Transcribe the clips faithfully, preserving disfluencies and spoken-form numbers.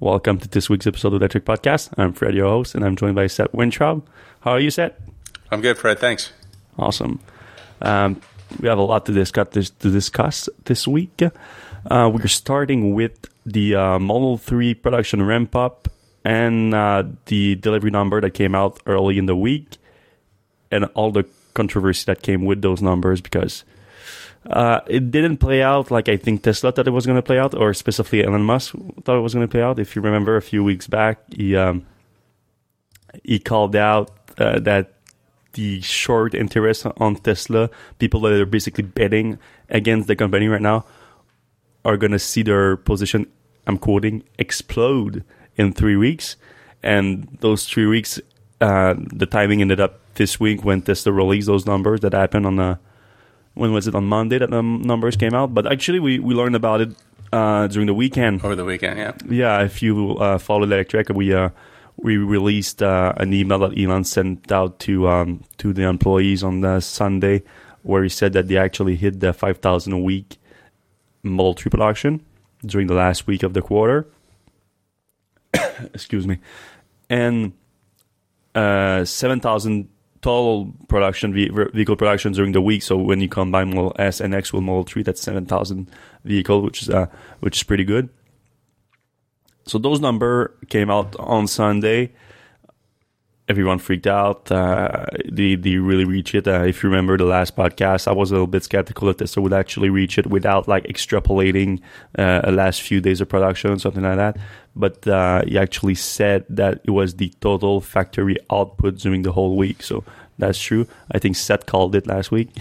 Welcome to this week's episode of the Electric Podcast. I'm Fred, your host, and I'm joined by Seth Wintraub. How are you, Seth? I'm good, Fred. Thanks. Awesome. Um, we have a lot to discuss this, to discuss this week. Uh, we're starting with the uh, Model three production ramp-up and uh, the delivery number that came out early in the week and all the controversy that came with those numbers because uh, it didn't play out like I think Tesla thought it was going to play out, or specifically Elon Musk thought it was going to play out. If you remember a few weeks back, he um, he called out uh, that the short interest on Tesla, people that are basically betting against the company right now, are going to see their position, I'm quoting, explode in three weeks. And those three weeks, uh, the timing ended up this week when Tesla released those numbers that happened on the, when was it, on Monday that the numbers came out? But actually, we, we learned about it uh, during the weekend. Over the weekend, yeah. Yeah, if you uh, follow Electric, we uh, we released uh, an email that Elon sent out to um, to the employees on the Sunday, where he said that they actually hit the five thousand a week Model three production during the last week of the quarter. Excuse me. And uh, seven thousand total production, vehicle production during the week. So when you combine Model S and X with Model three, that's seven thousand vehicle, which is uh, which is pretty good. So those numbers came out on Sunday. Everyone freaked out. Uh, they, they really reached it. Uh, if you remember the last podcast, I was a little bit skeptical that Tesla would actually reach it without like extrapolating uh, the last few days of production, something like that. But uh, he actually said that it was the total factory output during the whole week. So that's true. I think Seth called it last week.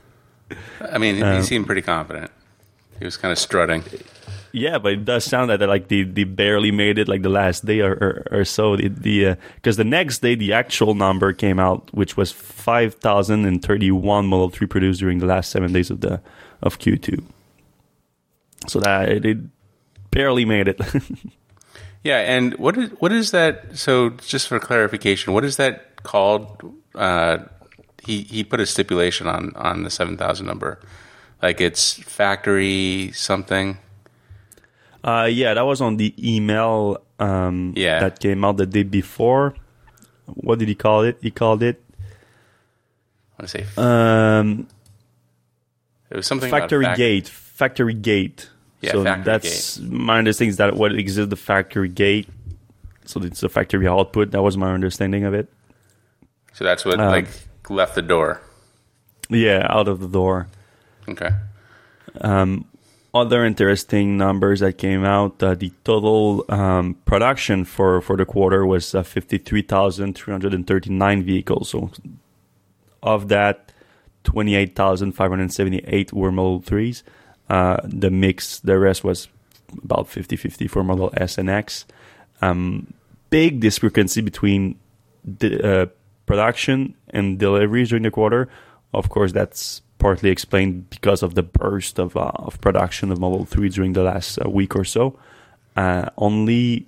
I mean, he um, seemed pretty confident. He was kind of strutting. Yeah, but it does sound like that like they, they barely made it like the last day or, or, or so. The the because uh, the next day the actual number came out, which was five thousand thirty-one Model three produced during the last seven days of the of Q two. So that it, it barely made it. Yeah, and what is what is that? So just for clarification, what is that called? Uh, he he put a stipulation on on the seven thousand number, like it's factory something. Uh, yeah, that was on the email um, yeah. that came out the day before. What did he call it? He called it... I want to say... Um, it was something Factory about fact- gate. Factory gate. Yeah, so factory that's gate. My understanding is that what exists the factory gate. So it's the factory output. That was my understanding of it. So that's what um, like left the door. Yeah, out of the door. Okay. Um... Other interesting numbers that came out, uh, the total um, production for, for the quarter was uh, fifty-three thousand three hundred thirty-nine vehicles. So of that, twenty-eight thousand five hundred seventy-eight were Model threes. Uh, the mix, the rest was about fifty-fifty for Model S and X. Um, big discrepancy between the, uh, production and deliveries during the quarter. Of course, that's partly explained because of the burst of uh, of production of Model three during the last uh, week or so. Uh, only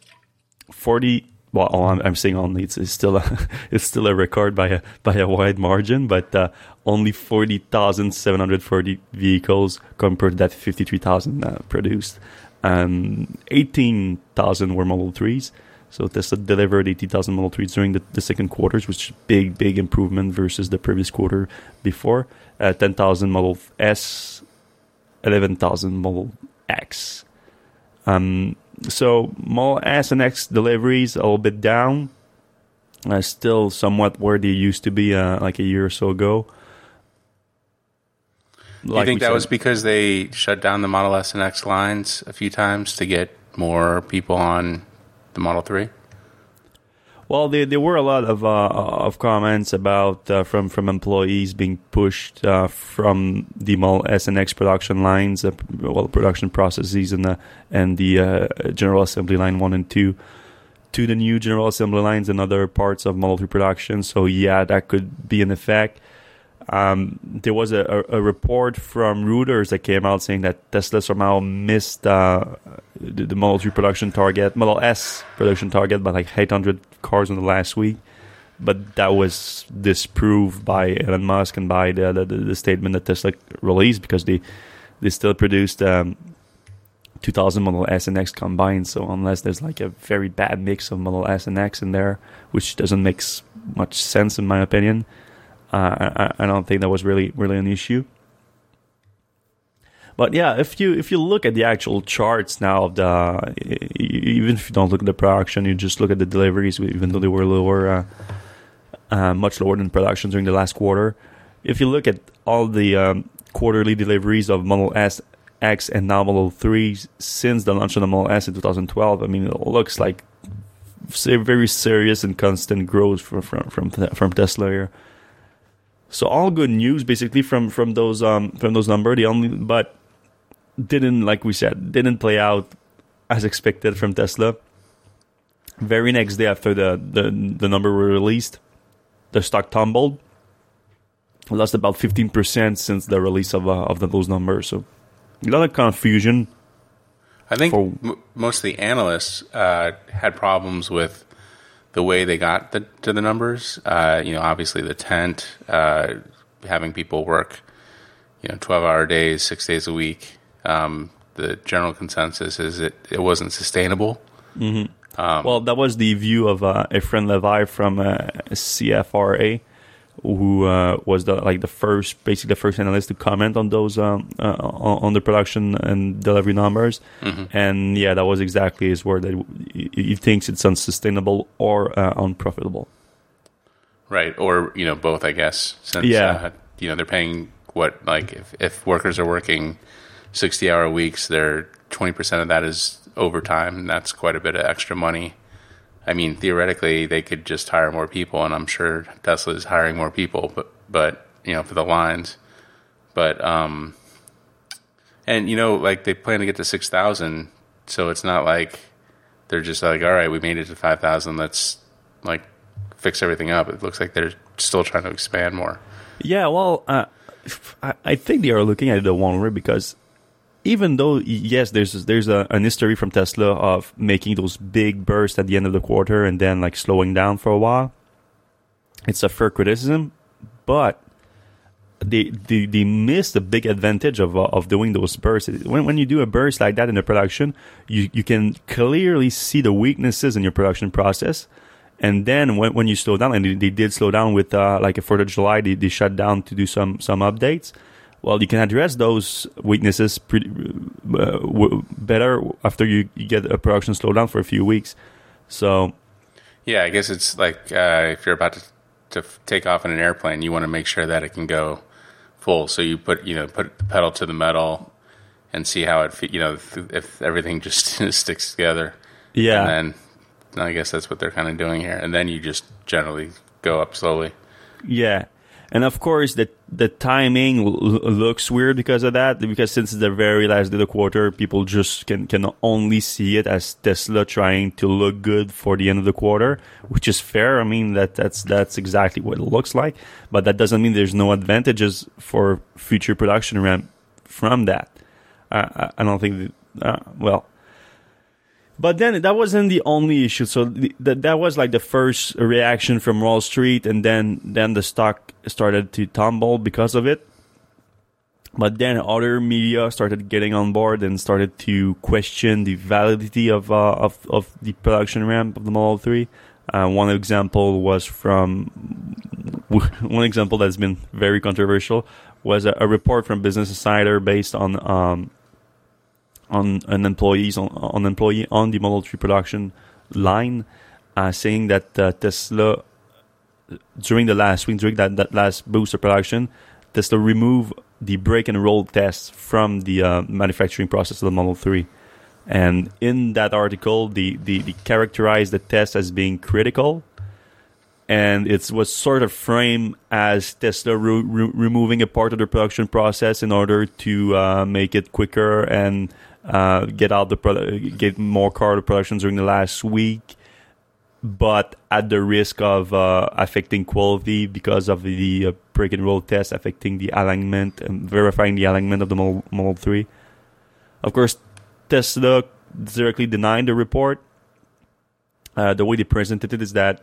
forty. Well, I'm, I'm saying only. It's, it's still a it's still a record by a by a wide margin, but uh, only forty thousand seven hundred forty vehicles compared to that fifty-three thousand uh, produced. Um, eighteen thousand were Model threes. So Tesla delivered eighty thousand Model threes during the, the second quarters, which is big, big improvement versus the previous quarter before. Uh, ten thousand Model S, eleven thousand Model X. Um, so Model S and X deliveries a little bit down. Uh, still somewhat where they used to be uh, like a year or so ago. Do you think that said, was because they shut down the Model S and X lines a few times to get more people on the Model three? Well, there there were a lot of uh, of comments about uh, from from employees being pushed uh, from the Model S and X production lines, uh, well, production processes, and the and the uh, General Assembly line one and two to the new General Assembly lines and other parts of Model three production. So yeah, that could be an effect. Um, there was a, a, a report from Reuters that came out saying that Tesla somehow missed uh, the, the Model three production target, Model S production target by like eight hundred cars in the last week. But that was disproved by Elon Musk and by the the, the statement that Tesla released, because they they still produced um, two thousand Model S and X combined. So unless there's like a very bad mix of Model S and X in there, which doesn't make much sense in my opinion, uh, I, I don't think that was really really an issue. But yeah, if you if you look at the actual charts now of the, even if you don't look at the production, you just look at the deliveries, even though they were lower, uh, uh, much lower than production during the last quarter. If you look at all the um, quarterly deliveries of Model S, X, and now Model three since the launch of the Model S in two thousand twelve, I mean, it looks like very serious and constant growth from from from, from Tesla here. So all good news basically from from those um from those numbers. The only but didn't, like we said, didn't play out as expected from Tesla. Very next day after the the, the number were released, the stock tumbled. We lost about fifteen percent since the release of uh, of the, those numbers. So a lot of confusion. I think for, m- most of the analysts uh, had problems with the way they got the, to the numbers. Uh, you know, obviously the tent, uh, having people work, you know, twelve-hour days, six days a week. Um, the general consensus is it, it wasn't sustainable. Mm-hmm. Um, well, that was the view of uh, Efren Levi from uh, C F R A, who uh, was the like the first, basically the first analyst to comment on those um, uh, on, on the production and delivery numbers. Mm-hmm. And yeah, that was exactly his word, that he, he thinks it's unsustainable or uh, unprofitable. Right, or you know both, I guess. Since yeah. uh, you know they're paying what, like if if workers are working sixty hour weeks, they're twenty percent of that is overtime, and that's quite a bit of extra money. I mean, theoretically, they could just hire more people, and I'm sure Tesla is hiring more people, but, but you know, for the lines. But, um, and, you know, like, they plan to get to six thousand, so it's not like they're just like, all right, we made it to five thousand, let's, like, fix everything up. It looks like they're still trying to expand more. Yeah, well, uh, I, I think they are looking at it the one way, because even though, yes, there's there's a, an history from Tesla of making those big bursts at the end of the quarter and then like slowing down for a while, it's a fair criticism, but they they, they missed the big advantage of uh, of doing those bursts. When when you do a burst like that in the production, you, you can clearly see the weaknesses in your production process. And then when when you slow down, and they, they did slow down with uh, like a fourth of July, they, they shut down to do some some updates. Well, you can address those weaknesses pretty uh, w- better after you, you get a production slowdown for a few weeks. So, yeah, I guess it's like uh, if you're about to, to f- take off in an airplane, you want to make sure that it can go full. So you put you know put the pedal to the metal and see how it fe- you know if, if everything just sticks together. Yeah, and then I guess that's what they're kind of doing here. And then you just generally go up slowly. Yeah. And of course, the the timing l- looks weird because of that. Because since it's the very last day of the quarter, people just can, can only see it as Tesla trying to look good for the end of the quarter, which is fair. I mean, that that's that's exactly what it looks like. But that doesn't mean there's no advantages for future production ramp from that. Uh, I, I don't think that, uh, well... But then that wasn't the only issue. So the, that that was like the first reaction from Wall Street, and then then the stock started to tumble because of it. But then other media started getting on board and started to question the validity of uh, of of the production ramp of the Model three. Uh, one example was from one example that's been very controversial was a, a report from Business Insider based on. Um, on an employees on, on employee on the Model three production line, uh, saying that uh, Tesla during the last week, during that, that last boost of production, Tesla removed the break and roll tests from the uh, manufacturing process of the Model three. And in that article, the, the, the characterized the test as being critical, and it was sort of framed as Tesla re- re- removing a part of the production process in order to uh, make it quicker and uh, get out the pro- get more car to production during the last week, but at the risk of uh, affecting quality because of the uh, break and roll test affecting the alignment and verifying the alignment of the Model, Model three. Of course, Tesla directly denied the report. Uh, the way they presented it is that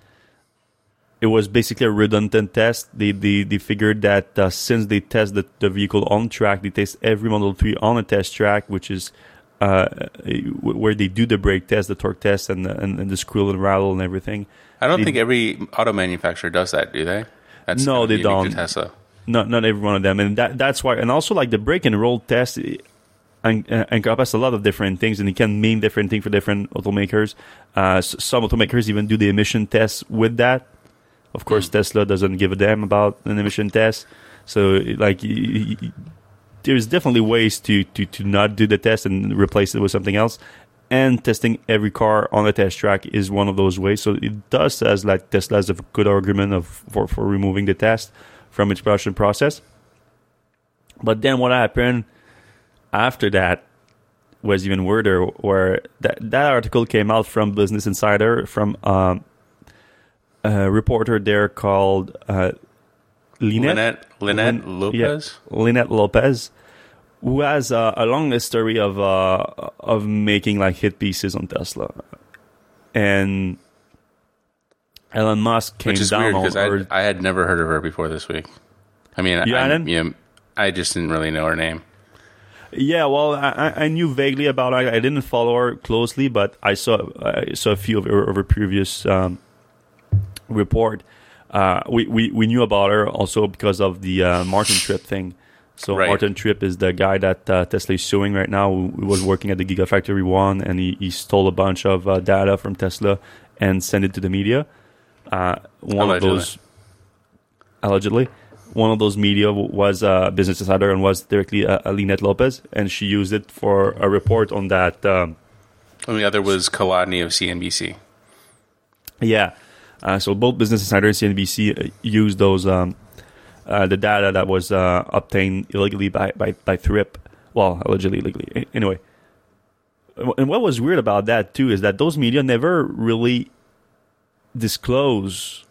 it was basically a redundant test. They they, they figured that uh, since they test the, the vehicle on track, they test every Model three on a test track, which is uh, where they do the brake test, the torque test, and the, and, and the screw and rattle and everything. I don't they, think every auto manufacturer does that, do they? That's no, they don't. To Tesla. Not not every one of them, and that that's why. And also, like the brake and roll test en- encompass a lot of different things, and it can mean different things for different automakers. Uh, some automakers even do the emission tests with that. Of course, mm. Tesla doesn't give a damn about an emission test. So, like, y- y- there's definitely ways to, to, to not do the test and replace it with something else. And testing every car on a test track is one of those ways. So it does says like Tesla has a good argument of for, for removing the test from its production process. But then what happened after that was even weirder, where that, that article came out from Business Insider from um, a reporter there called uh, Lynette, Lynette, Lynette Lin- Lopez? Yeah, Lynette Lopez, who has uh, a long history of uh, of making like hit pieces on Tesla. And Elon Musk came Which is down weird on because her. I, I had never heard of her before this week. I mean, You I, hadn't? you know, I just didn't really know her name. Yeah, well, I, I knew vaguely about her. I didn't follow her closely, but I saw I saw a few of her, of her previous um, report. Uh, we, we, we knew about her also because of the uh, Martin Tripp thing. So Right. Martin Tripp is the guy that uh, Tesla is suing right now, who who was working at the Gigafactory One, and he, he stole a bunch of uh, data from Tesla and sent it to the media. Uh, one Allegedly. of those, allegedly, one of those media w- was uh, Business Insider and was directly uh, Lynette Lopez, and she used it for a report on that. Um, And the other was Kolodny of C N B C. yeah, uh, so both Business Insider and C N B C uh, used those um, uh, the data that was uh, obtained illegally by by by Tripp. Well, allegedly illegally. A- Anyway, and what was weird about that too is that those media never really disclose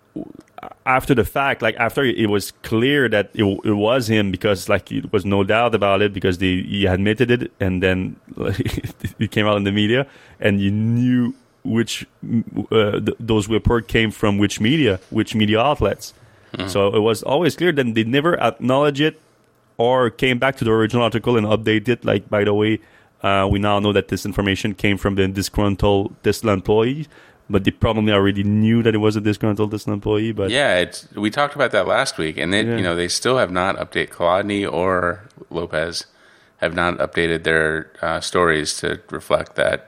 after the fact, like after it was clear that it, it was him, because like it was no doubt about it, because they, he admitted it, and then like, it came out in the media, and you knew which uh, th- those reports came from which media, which media outlets. Mm-hmm. So it was always clear that they never acknowledged it or came back to the original article and updated it. Like, by the way, uh, we now know that this information came from the disgruntled Tesla employee. But they probably already knew that it was a disgruntled Tesla employee. But yeah, it's, we talked about that last week, and they, Yeah. you know, they still have not updated. Kolodny or Lopez have not updated their uh, stories to reflect that.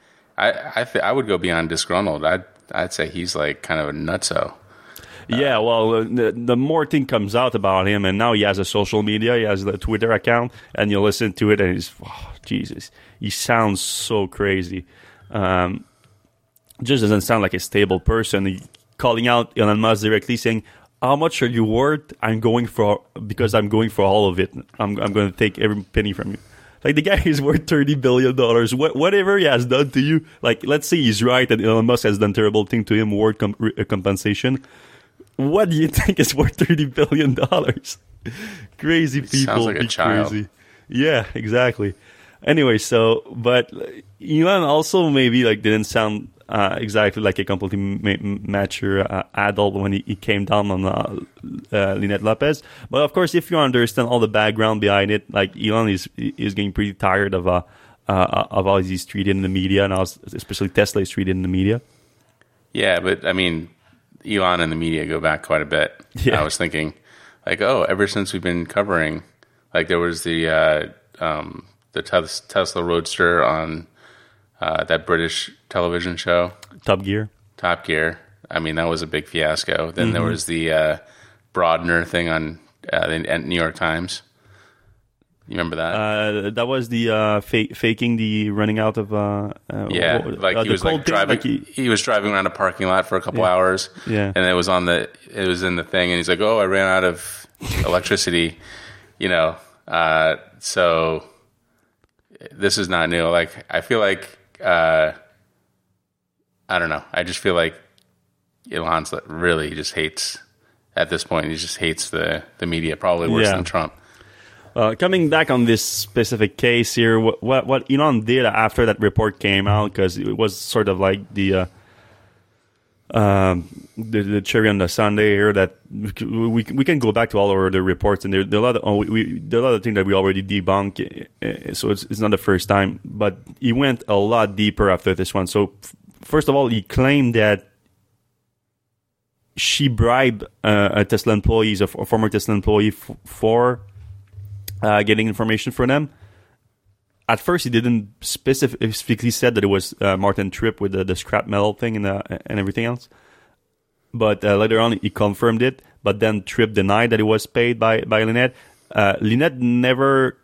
I I, th- I would go beyond disgruntled. I'd I'd say he's like kind of a nutso. yeah, well, uh, the, the more thing comes out about him, and now he has a social media, he has the Twitter account, and you listen to it, and he's, oh, Jesus, he sounds so crazy. Um, just doesn't sound like a stable person. He, calling out Elon Musk directly, saying, "How much are you worth? I'm going for because I'm going for all of it. I'm I'm going to take every penny from you." Like, the guy is worth thirty billion dollars. What, whatever he has done to you, like, let's say he's right and Elon Musk has done terrible thing to him, worth com- re- compensation. What do you think is worth thirty billion dollars? Crazy He people. sounds like a be child. Crazy. Yeah, exactly. Anyway, so, but Elon also maybe like didn't sound uh, exactly like a completely ma- mature uh, adult when he, he came down on uh, uh, Lynette Lopez. But of course, if you understand all the background behind it, like Elon is is getting pretty tired of uh, uh of how he's treated in the media, and how especially Tesla is treated in the media. Yeah, but I mean, Elon and the media go back quite a bit. Yeah. I was thinking, like, oh, ever since we've been covering, like, there was the uh, um, the tes- Tesla Roadster on uh, that British television show, Top Gear. Top Gear. I mean, that was a big fiasco. Then Mm-hmm. there was the uh, Broadner thing on uh, the at New York Times. You remember that? Uh, that was the uh, fa- faking the running out of uh, uh yeah, what- like uh, he the was cold like thing, driving. like he- he, was driving around a parking lot for a couple Yeah. hours. Yeah. and it was on the. It was in the thing, and he's like, "Oh, I ran out of electricity." You know, uh, so this is not new. Like, I feel like uh, I don't know. I just feel like Elon's really just hates at this point. He just hates the the media, probably worse Yeah. than Trump. Uh, coming back on this specific case here, what what, what Elon did after that report came out, because it was sort of like the uh, um, the, the cherry on the sundae here that we we can go back to all our other reports, and there, there are a lot of oh, we, there are a lot of things that we already debunked, so it's it's not the first time. But he went a lot deeper after this one. So first of all, he claimed that she bribed uh, a Tesla employee, a, f- a former Tesla employee, f- for uh, getting information for them. At first, he didn't specifically said that it was uh, Martin Tripp with the, the scrap metal thing and uh, and everything else. But uh, later on, he confirmed it. But then Tripp denied that it was paid by by Lynette. Uh, Lynette never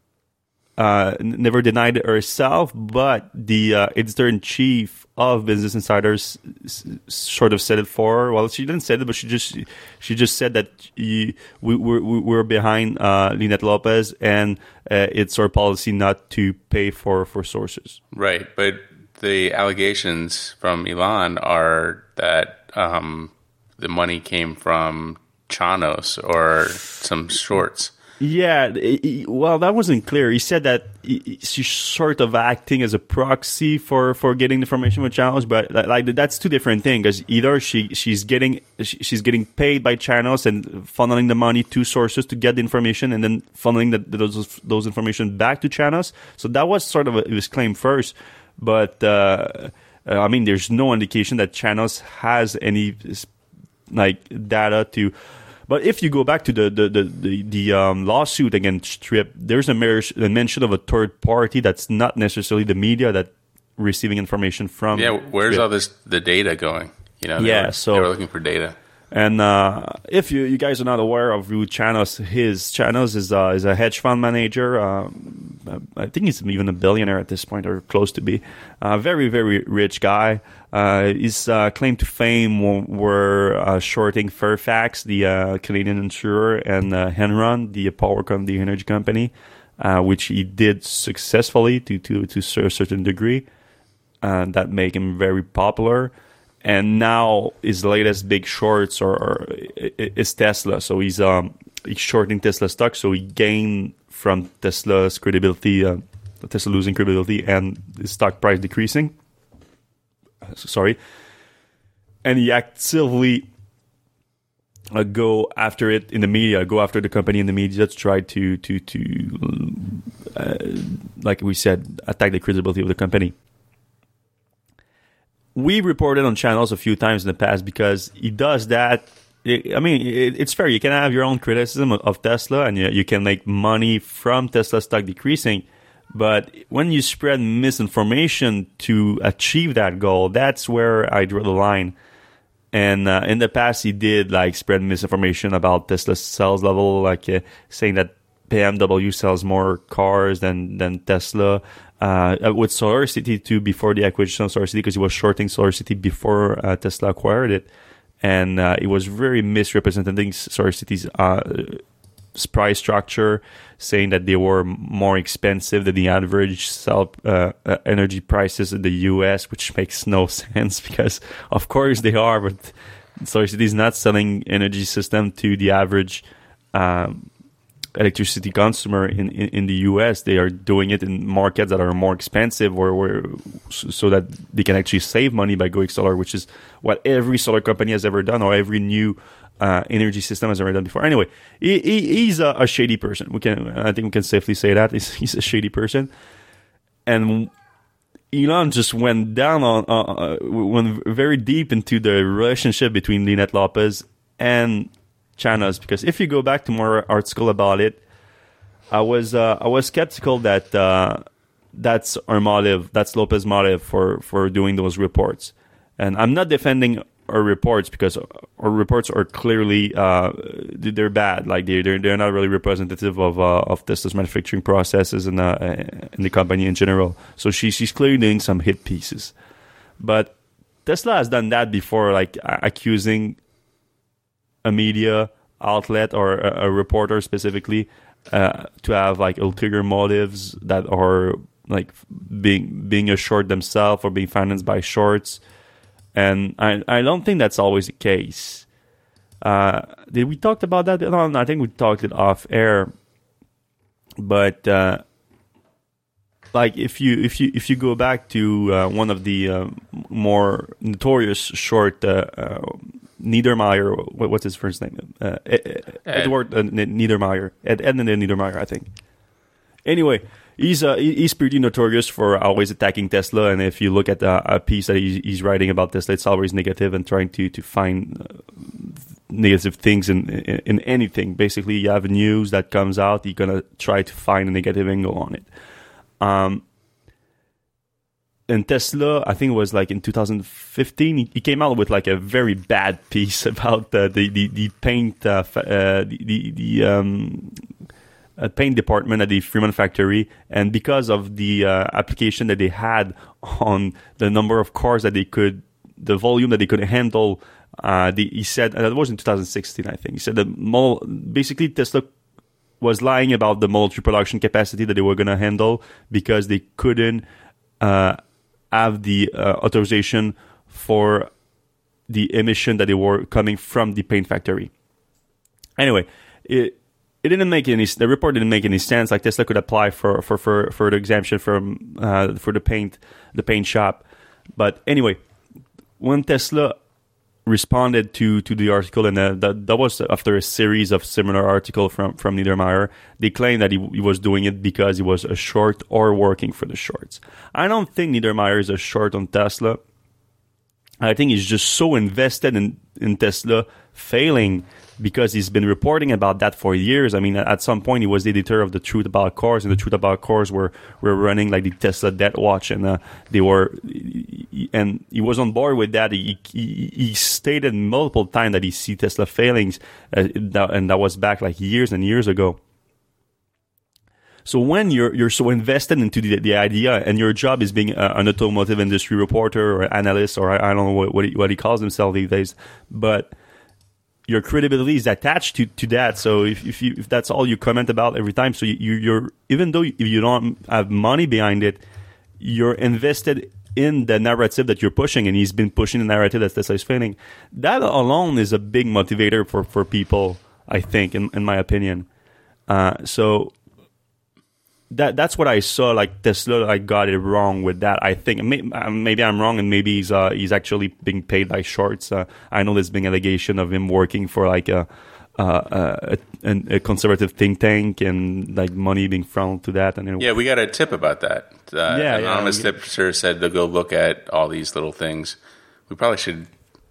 uh, never denied it herself, but the uh, editor in chief of Business Insider s- s- sort of said it for her. Well, she didn't say it, but she just she just said that he, we we're, we're behind uh, Lynette Lopez, and uh, it's our policy not to pay for, for sources. Right, but the allegations from Elon are that um, the money came from Chanos or some shorts. Yeah, he, well, that wasn't clear. He said that he, she's sort of acting as a proxy for, for getting information with channels, but like that's two different things. Because either she she's getting she's getting paid by channels and funneling the money to sources to get the information, and then funneling the, those those information back to channels. So that was sort of a, his claim first, but uh, I mean, there's no indication that channels has any like data to. But if you go back to the the the, the, the um, lawsuit against Tripp, there's a, mer- a mention of a third party that's not necessarily the media that receiving information from. Yeah, where's Tripp. all this the data going? You know, they yeah, were, so they were looking for data. And uh, if you, you guys are not aware of who Chanos, his Chanos is uh, is a hedge fund manager. Um, I think he's even a billionaire at this point, or close to be. A uh, very very rich guy. Uh, his uh, claim to fame were, were uh, shorting Fairfax, the uh, Canadian insurer, and uh, Enron, the power com- the energy company, uh, which he did successfully to to to a certain degree. Uh, that make him very popular. And now his latest big shorts are, are is Tesla. So he's um he's shorting Tesla stock. So he gained from Tesla's credibility, uh, Tesla losing credibility, and the stock price decreasing. Sorry, and he actively uh, go after it in the media, go after the company in the media to try to to to uh, like we said, attack the credibility of the company. We reported on channels a few times in the past because he does that. I mean, it's fair. You can have your own criticism of Tesla, and you can make money from Tesla stock decreasing. But when you spread misinformation to achieve that goal, that's where I draw the line. And uh, in the past, he did like spread misinformation about Tesla's sales level, like uh, saying that B M W sells more cars than than Tesla. Uh, with SolarCity too, before the acquisition of SolarCity, because he was shorting SolarCity before uh, Tesla acquired it, and uh, it was very misrepresenting SolarCity's uh, price structure, saying that they were more expensive than the average cell uh, uh, energy prices in the U S, which makes no sense because of course they are, but SolarCity is not selling energy system to the average um, electricity consumer in, in, in the U S. They are doing it in markets that are more expensive, or, or so that they can actually save money by going solar, which is what every solar company has ever done, or every new uh, energy system has ever done before. Anyway, he, he, he's a, a shady person. We can, I think, we can safely say that he's, he's a shady person. And Elon just went down on, uh, went very deep into the relationship between Lynette Lopez and Chanos, because if you go back to more article about it, I was uh, I was skeptical that uh, that's our motive, that's Lopez's motive for, for doing those reports. And I'm not defending our reports because our reports are clearly uh, they're bad, like they they're they're not really representative of uh, of Tesla's manufacturing processes and uh, in the company in general. So she she's clearly doing some hit pieces, but Tesla has done that before, like accusing a media outlet or a, a reporter specifically uh, to have like ulterior motives that are like being being a short themselves or being financed by shorts, and I I don't think that's always the case. Uh, did we talk about that? No, I think we talked it off air, but uh, like if you if you if you go back to uh, one of the uh, more notorious short uh, uh, Niedermeyer, what, what's his first name? Uh, Ed. Edward uh, Niedermeyer, Ed Edmund Niedermeyer, I think. Anyway, he's uh, he's pretty notorious for always attacking Tesla, and if you look at uh, a piece that he's, he's writing about Tesla, it's always negative and trying to to find uh, negative things in, in in anything. Basically, you have news that comes out, you're gonna try to find a negative angle on it. Um, and Tesla, I think it was like in two thousand fifteen, he, he came out with like a very bad piece about uh, the, the the paint uh, uh, the the, the um, uh, paint department at the Fremont factory, and because of the uh, application that they had on the number of cars that they could, the volume that they could handle, uh, the, he said, and that was in two thousand sixteen, I think. He said that model, basically Tesla was lying about the Model three production capacity that they were going to handle because they couldn't uh, have the uh, authorization for the emission that they were coming from the paint factory. Anyway, it it didn't make any. The report didn't make any sense. Like Tesla could apply for for for, for the exemption from uh, for the paint the paint shop, but anyway, when Tesla responded to, to the article, and uh, that that was after a series of similar articles from, from Niedermeyer. They claimed that he, he was doing it because he was a short or working for the shorts. I don't think Niedermeyer is a short on Tesla. I think he's just so invested in, in Tesla failing because he's been reporting about that for years. I mean, at some point, he was the editor of The Truth About Cars, and The Truth About Cars were, were running like the Tesla Death Watch, and uh, they were, and he was on board with that. He he, he stated multiple times that he see Tesla failings, uh, and that was back like years and years ago. So when you're you're so invested into the, the idea, and your job is being a, an automotive industry reporter or analyst, or I, I don't know what what he, what he calls himself these days, but your credibility is attached to, to that. So if if you if that's all you comment about every time, so you, you you're even though you don't have money behind it, you're invested in the narrative that you're pushing, and he's been pushing the narrative that Tesla is failing. That alone is a big motivator for, for people, I think, in, in my opinion. Uh, so that that's what I saw. Like Tesla, I got it wrong with that. I think maybe, maybe I'm wrong, and maybe he's uh, he's actually being paid by shorts. Uh, I know there's been allegation of him working for like a uh, a, a conservative think tank, and like money being thrown to that. And it, yeah, we got a tip about that. Uh, yeah, anonymous yeah, tipster said to go look at all these little things. We probably should.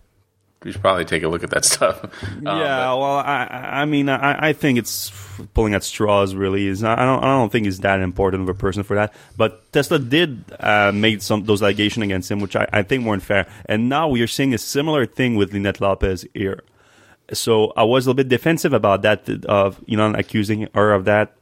We should probably take a look at that stuff. Um, yeah, but, well, I, I mean, I, I think it's pulling at straws. Really, is I don't, I don't think he's that important of a person for that. But Tesla did uh, make some those allegations against him, which I, I think weren't fair. And now we are seeing a similar thing with Lynette Lopez here. So I was a little bit defensive about that, of you know accusing her of that,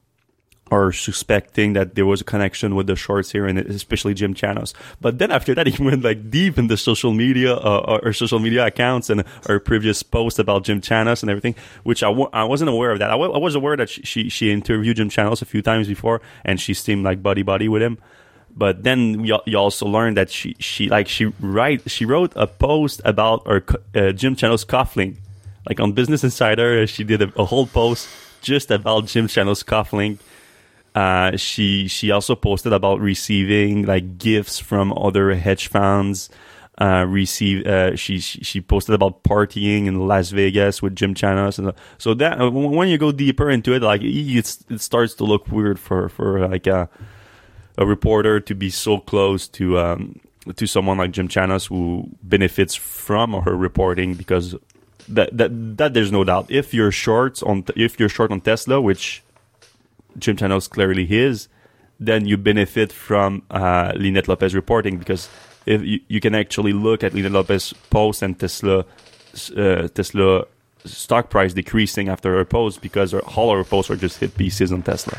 or suspecting that there was a connection with the shorts here, and especially Jim Chanos. But then after that, he went like deep in the social media, uh, or social media accounts, and our previous posts about Jim Chanos and everything, which I w- I wasn't aware of that. I, w- I was aware that she, she she interviewed Jim Chanos a few times before, and she seemed like buddy buddy with him. But then you, you also learned that she she like she write she wrote a post about her, uh, Jim Chanos cufflink, like on Business Insider. She did a, a whole post just about Jim Chanos cufflink. Uh, she she also posted about receiving like gifts from other hedge funds. Uh, receive uh, she she posted about partying in Las Vegas with Jim Chanos, and so that when you go deeper into it, like it's, it starts to look weird for for like a a reporter to be so close to um to someone like Jim Chanos, who benefits from her reporting, because that that that there's no doubt. If you're short on if you're short on Tesla, which Jim Chanos clearly is, then you benefit from uh, Lynette Lopez reporting, because if you, you can actually look at Lynette Lopez post and Tesla uh, Tesla stock price decreasing after her post, because her, all her posts are just hit pieces on Tesla.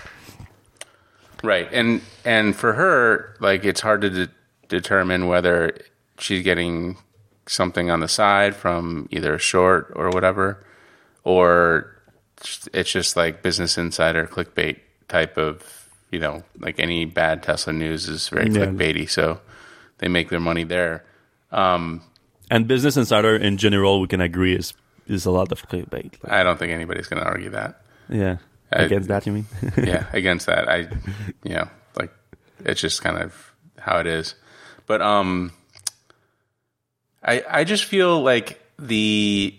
Right, and and for her, like it's hard to de- determine whether she's getting something on the side from either a short or whatever, or it's just like Business Insider clickbait type of, you know, like any bad Tesla news is very yeah. clickbaity, so they make their money there. Um, and Business Insider in general, we can agree, is is a lot of clickbait. Like, I don't think anybody's going to argue that. Yeah, against I, that, you mean? yeah, against that. I, you know, like It's just kind of how it is. But um, I I just feel like the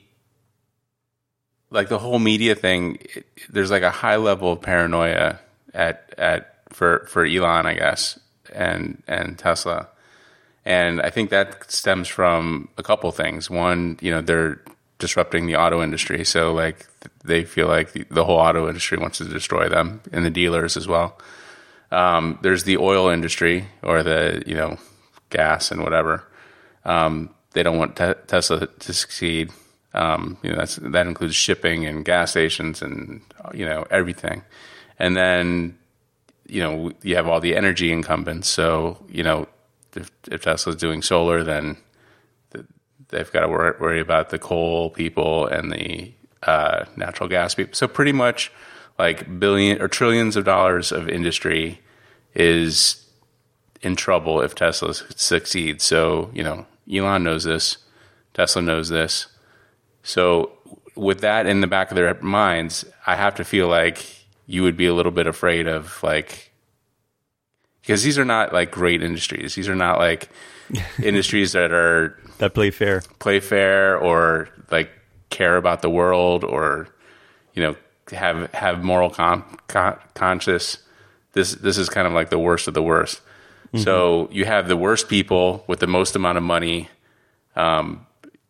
like the whole media thing. It, there's like a high level of paranoia at at for for Elon, I guess, and and Tesla. And I think that stems from a couple things. One, you know, they're disrupting the auto industry. So, like, they feel like the, the whole auto industry wants to destroy them, and the dealers as well. Um, there's the oil industry, or the, you know, gas and whatever. Um, they don't want te- Tesla to succeed. Um, you know, that's, that includes shipping and gas stations and, you know, everything. And then, you know, you have all the energy incumbents. So, you know, If, if Tesla's doing solar, then the, they've got to worry, worry about the coal people and the uh, natural gas people. So pretty much like billion or trillions of dollars of industry is in trouble if Tesla succeeds. So, you know, Elon knows this. Tesla knows this. So with that in the back of their minds, I have to feel like you would be a little bit afraid of, like, because these are not like great industries. These are not like industries that are that play fair, play fair, or like care about the world, or, you know, have have moral con- con- conscious. This this is kind of like the worst of the worst. Mm-hmm. So you have the worst people with the most amount of money, um,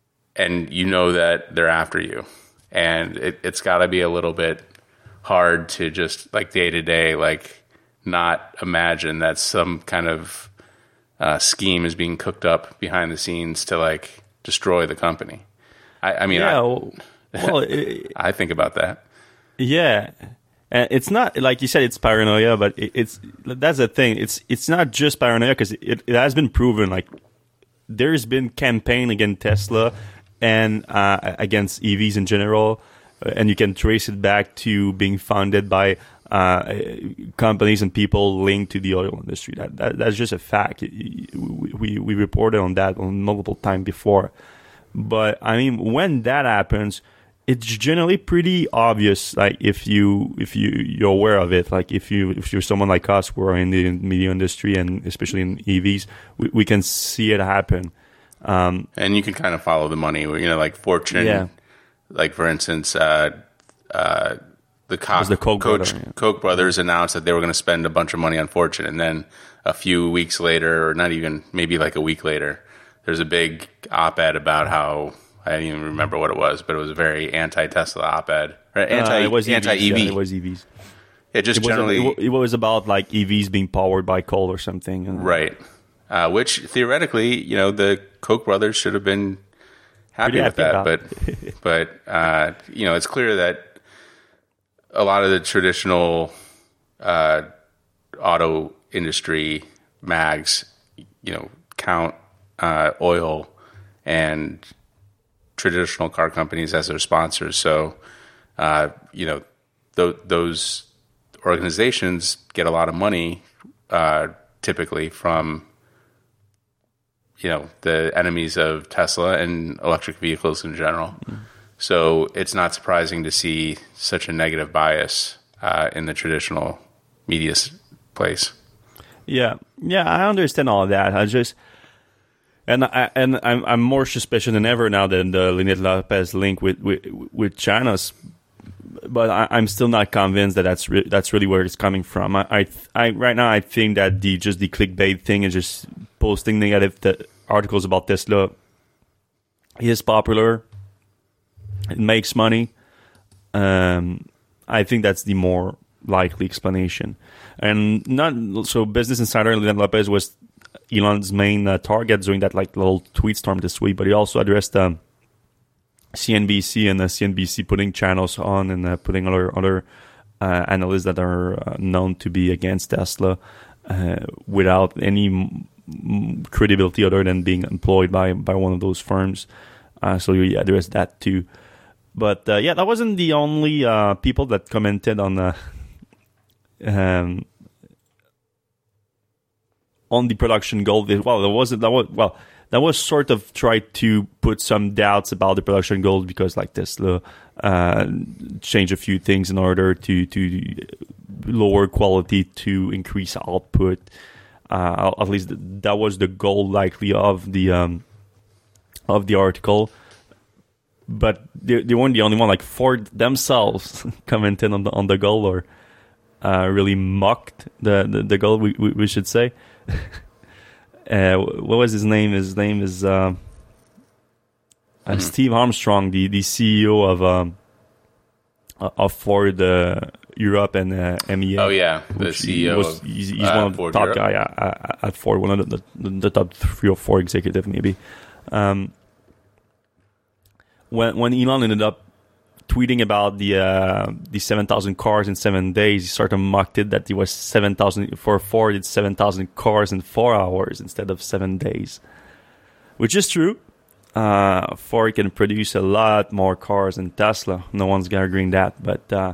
and you know that they're after you, and it, it's got to be a little bit hard to just like day to day like. Not imagine that some kind of uh, scheme is being cooked up behind the scenes to like destroy the company. I, I mean, yeah, I, well, well it, I think about that. Yeah, and it's not like you said; it's paranoia, but it, it's that's the thing. It's it's not just paranoia, because it, it has been proven. Like, there's been campaign against Tesla and uh, against E Vs in general, and you can trace it back to being funded by Uh, companies and people linked to the oil industry. That, that that's just a fact. We, we we reported on that on multiple times before. But I mean, when that happens, it's generally pretty obvious. Like, if you if you you're aware of it, like if you if you're someone like us who are in the media industry and especially in E Vs, we, we can see it happen. Um, and you can kind of follow the money. You know, like Fortune. Yeah. Like, for instance, uh, uh, The, Co- the Koch, Coach, brother, yeah. Koch brothers announced that they were going to spend a bunch of money on Fortune, and then a few weeks later, or not even, maybe like a week later, there's a big op-ed about how, I don't even remember what it was, but it was a very anti-Tesla op-ed, or anti, uh, it was anti-E V. E Vs, yeah, it was E Vs. It just it generally... Was, it was about like E Vs being powered by coal or something. Right. Uh, which, theoretically, you know, the Koch brothers should have been happy Pretty with happy that. But, but uh, you know, it's clear that a lot of the traditional uh, auto industry mags, you know, count uh, oil and traditional car companies as their sponsors. So, uh, you know, th- those organizations get a lot of money, uh, typically from, you know, the enemies of Tesla and electric vehicles in general. Mm-hmm. So it's not surprising to see such a negative bias uh, in the traditional media place. Yeah, yeah, I understand all of that. I just and I and I'm I'm more suspicious than ever now than the Linette Lopez link with with, with China's. But I, I'm still not convinced that that's re- that's really where it's coming from. I, I I right now I think that the just the clickbait thing is just posting negative th- articles about Tesla is popular. It makes money. Um, I think that's the more likely explanation. And not so. Business Insider Linette Lopez was Elon's main uh, target during that like little tweet storm this week, but he also addressed um, C N B C and uh, C N B C putting channels on and uh, putting other other uh, analysts that are uh, known to be against Tesla uh, without any m- credibility other than being employed by by one of those firms. Uh, so he addressed that too. But uh, yeah, that wasn't the only uh, people that commented on uh, um, on the production goal. Well, there wasn't that was well that was sort of tried to put some doubts about the production goals because like Tesla uh, changed a few things in order to to lower quality to increase output. Uh, at least that was the goal, likely, of the um, of the article. But they, they weren't the only one. Like Ford themselves commented on the on the goal, or uh, really mocked the, the, the goal. We, we we should say. uh, what was his name? His name is uh, uh, mm-hmm. Steve Armstrong, the, the C E O of um, of Ford uh, Europe and uh, M E A. Oh yeah, the C E O. Was, of, he's he's uh, one of the Ford top Europe. guy at, at Ford, one of the, the, the top three or four executive maybe. Um, When when Elon ended up tweeting about the uh, the seven thousand cars in seven days, he sort of mocked it that it was seven thousand for Ford. It's seven thousand cars in four hours instead of seven days, which is true. Uh, Ford can produce a lot more cars than Tesla. No one's arguing that. But uh,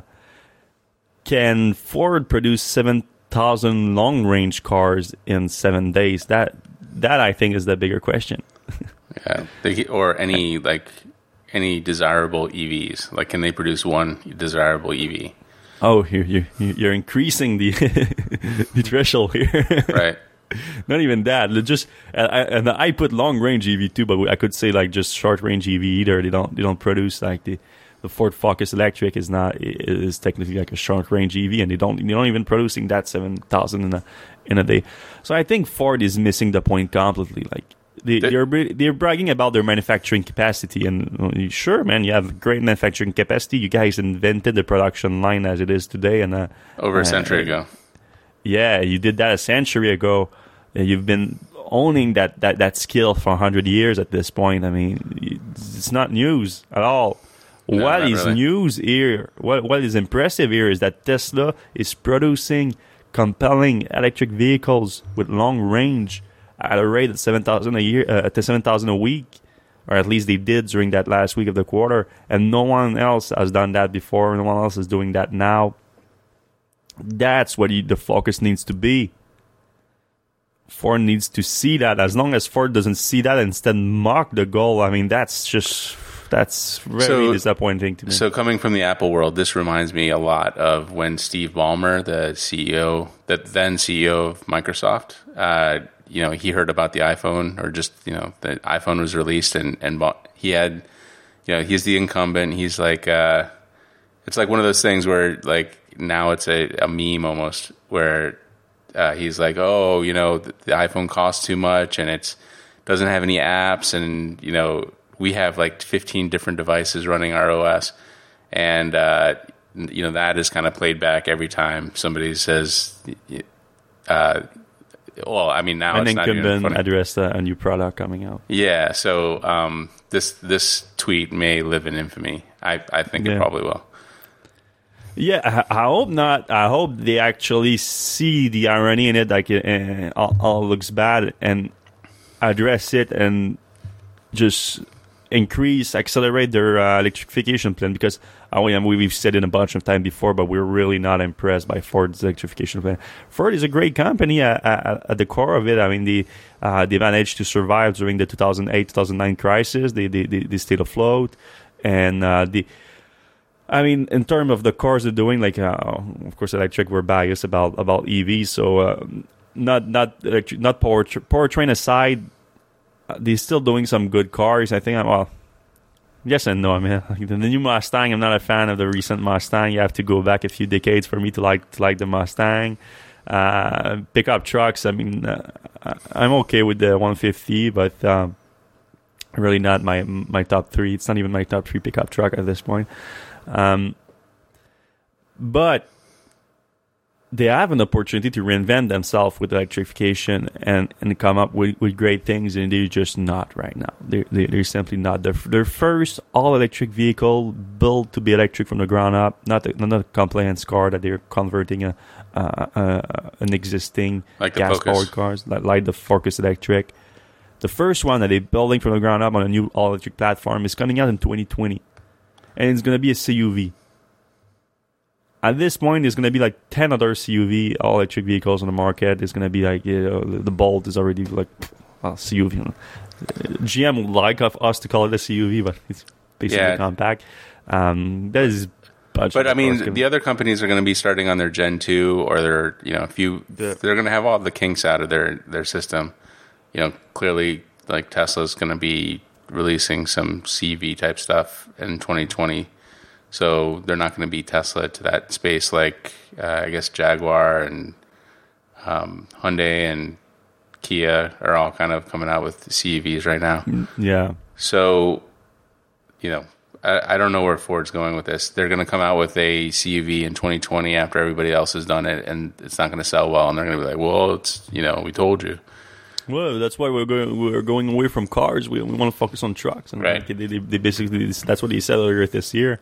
can Ford produce seven thousand long range cars in seven days? That that I think is the bigger question. Yeah, they, or any like. Any desirable E Vs? Like, can they produce one desirable E V? Oh, you're you're, you're increasing the the threshold here. Right. Not even that. Just I, and I put long range E V too, but I could say like just short range E V either. They don't they don't produce like the the Ford Focus Electric is not is technically like a short range E V, and they don't they don't even producing that seven thousand in a in a day. So I think Ford is missing the point completely. Like. They, they're they're bragging about their manufacturing capacity, and uh, sure, man, you have great manufacturing capacity. You guys invented the production line as it is today, and uh, over a century uh, ago. Yeah, you did that a century ago. You've been owning that, that, that skill for a hundred years at this point. I mean, it's not news at all. No, what is really. news here? What what is impressive here is that Tesla is producing compelling electric vehicles with long range at a rate of seven thousand a year, uh, to seven thousand a week, or at least they did during that last week of the quarter, and no one else has done that before. No one else is doing that now. That's what you, the focus needs to be. Ford needs to see that. As long as Ford doesn't see that, instead mock the goal, I mean, that's just that's very so, disappointing to me. So coming from the Apple world, this reminds me a lot of when Steve Ballmer, the C E O, the then C E O of Microsoft, uh, you know, he heard about the iPhone, or just, you know, the iPhone was released, and, and bought, he had, you know, he's the incumbent. He's like, uh, it's like one of those things where, like, now it's a, a meme almost, where uh, he's like, oh, you know, the, the iPhone costs too much, and it's doesn't have any apps, and, you know, we have like fifteen different devices running our O S, and, uh, you know, that is kind of played back every time somebody says, uh, well, I mean, now and it's then not even funny. Address a, a new product coming out. Yeah, so um, this this tweet may live in infamy. I, I think yeah. it probably will. Yeah, I, I hope not. I hope they actually see the irony in it, like it uh, all, all looks bad, and address it and just increase, accelerate their uh, electrification plan. Because uh, we, we've said it a bunch of times before, but we're really not impressed by Ford's electrification plan. Ford is a great company at, at, at the core of it. I mean, they, uh, they managed to survive during the two thousand eight, two thousand nine crisis. They, they, they, they stayed afloat. And uh, the, I mean, in terms of the cars they're doing, like, uh, of course, electric, we're biased about, about E Vs. So uh, not not electric, not power, powertrain aside, they're still doing some good cars. I think, well, yes and no. I mean, the new Mustang, I'm not a fan of the recent Mustang. You have to go back a few decades for me to like to like the Mustang. Uh, pickup trucks, I mean, uh, I'm okay with the one fifty, but um, really not my my top three. It's not even my top three pickup truck at this point. Um, but they have an opportunity to reinvent themselves with electrification and, and come up with, with great things, and they're just not right now. They're, they're simply not. Their, their first all-electric vehicle built to be electric from the ground up, not a, not a compliance car that they're converting a, uh, uh, an existing like gas-powered cars, like, like the Focus Electric. The first one that they're building from the ground up on a new all-electric platform is coming out in twenty twenty, and it's going to be a C U V. At this point, there's going to be like ten other C U V all-electric vehicles on the market. There's going to be like, you know, the Bolt is already like, well, C U V. You know. G M would like us to call it a C U V, but it's basically yeah. compact. Um, that is bunch But of I mean, cars the other companies are going to be starting on their Gen two, or their, you know, a few. Yeah. They're going to have all the kinks out of their their system. You know, clearly, like Tesla's going to be releasing some C V type stuff in twenty twenty. So they're not going to be Tesla to that space like uh, I guess Jaguar and um, Hyundai and Kia are all kind of coming out with C Vs right now. Yeah. So, you know, I, I don't know where Ford's going with this. They're going to come out with a C V in twenty twenty after everybody else has done it, and it's not going to sell well. And they're going to be like, well, it's, you know, we told you. Well, that's why we're going. We're going away from cars. We, we want to focus on trucks, and right. like, they, they, they basically that's what they said earlier this year,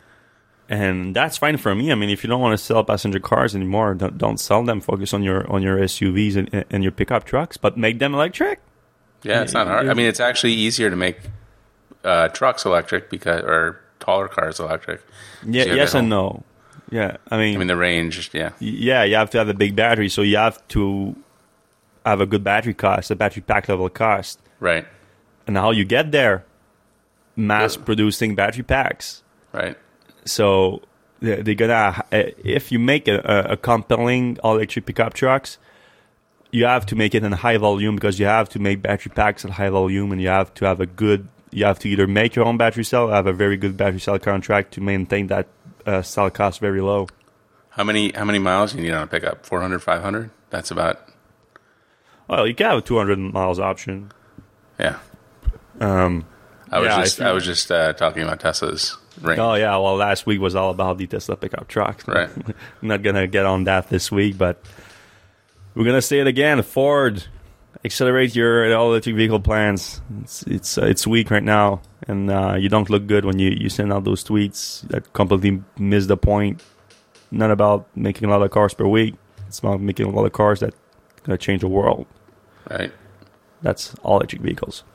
and that's fine for me. I mean, if you don't want to sell passenger cars anymore, don't, don't sell them. Focus on your on your S U Vs and, and your pickup trucks, but make them electric. Yeah, it's not hard. I mean, it's actually easier to make uh, trucks electric because or taller cars electric. Yeah, so yes and no. Yeah, I mean, I mean the range. Yeah, yeah, you have to have a big battery, so you have to have a good battery cost, a battery pack level cost. Right. And how you get there? Mass producing battery packs. Right. So they're gonna, if you make a, a compelling all-electric pickup trucks, you have to make it in high volume because you have to make battery packs at high volume, and you have to have a good. You have to either make your own battery cell, or have a very good battery cell contract to maintain that uh, cell cost very low. How many how many miles do you need on a pickup? four hundred, five hundred? That's about. Well, you can have a two hundred miles option. Yeah. Um, I was yeah, just I was just uh, talking about Tesla's range. Oh yeah, well last week was all about the Tesla pickup trucks. Right. I'm not gonna get on that this week, but we're gonna say it again. Ford, accelerate your all-electric vehicle plans. It's it's uh, it's weak right now, and uh, you don't look good when you, you send out those tweets that completely miss the point. Not about making a lot of cars per week. It's about making a lot of cars that are gonna change the world. Right. That's all-electric vehicles.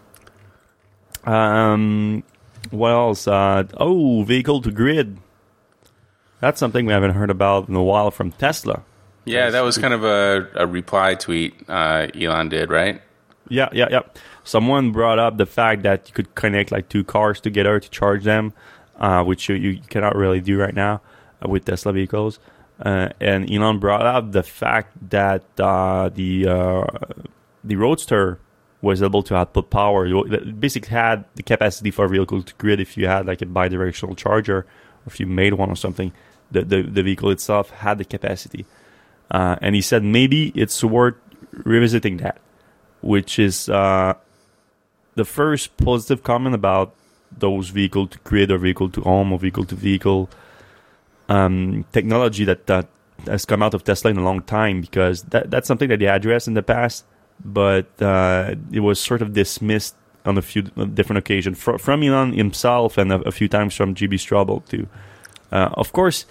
Um, what else? Uh, oh, vehicle to grid. That's something we haven't heard about in a while from Tesla. Yeah, that was kind of a, a reply tweet uh, Elon did, right? Yeah, yeah, yeah. Someone brought up the fact that you could connect like two cars together to charge them, uh, which you, you cannot really do right now uh, with Tesla vehicles. Uh, and Elon brought up the fact that uh, the uh, the Roadster was able to output power. It basically had the capacity for a vehicle to grid if you had like a bidirectional charger, or if you made one or something. The the, the vehicle itself had the capacity. Uh, and he said maybe it's worth revisiting that, which is uh, the first positive comment about those vehicle to grid or vehicle to home or vehicle to vehicle um, technology that, that has come out of Tesla in a long time, because that, that's something that they addressed in the past, but uh, it was sort of dismissed on a few different occasions Fr- from Elon himself and a, a few times from J B Straubel too. Uh, of course,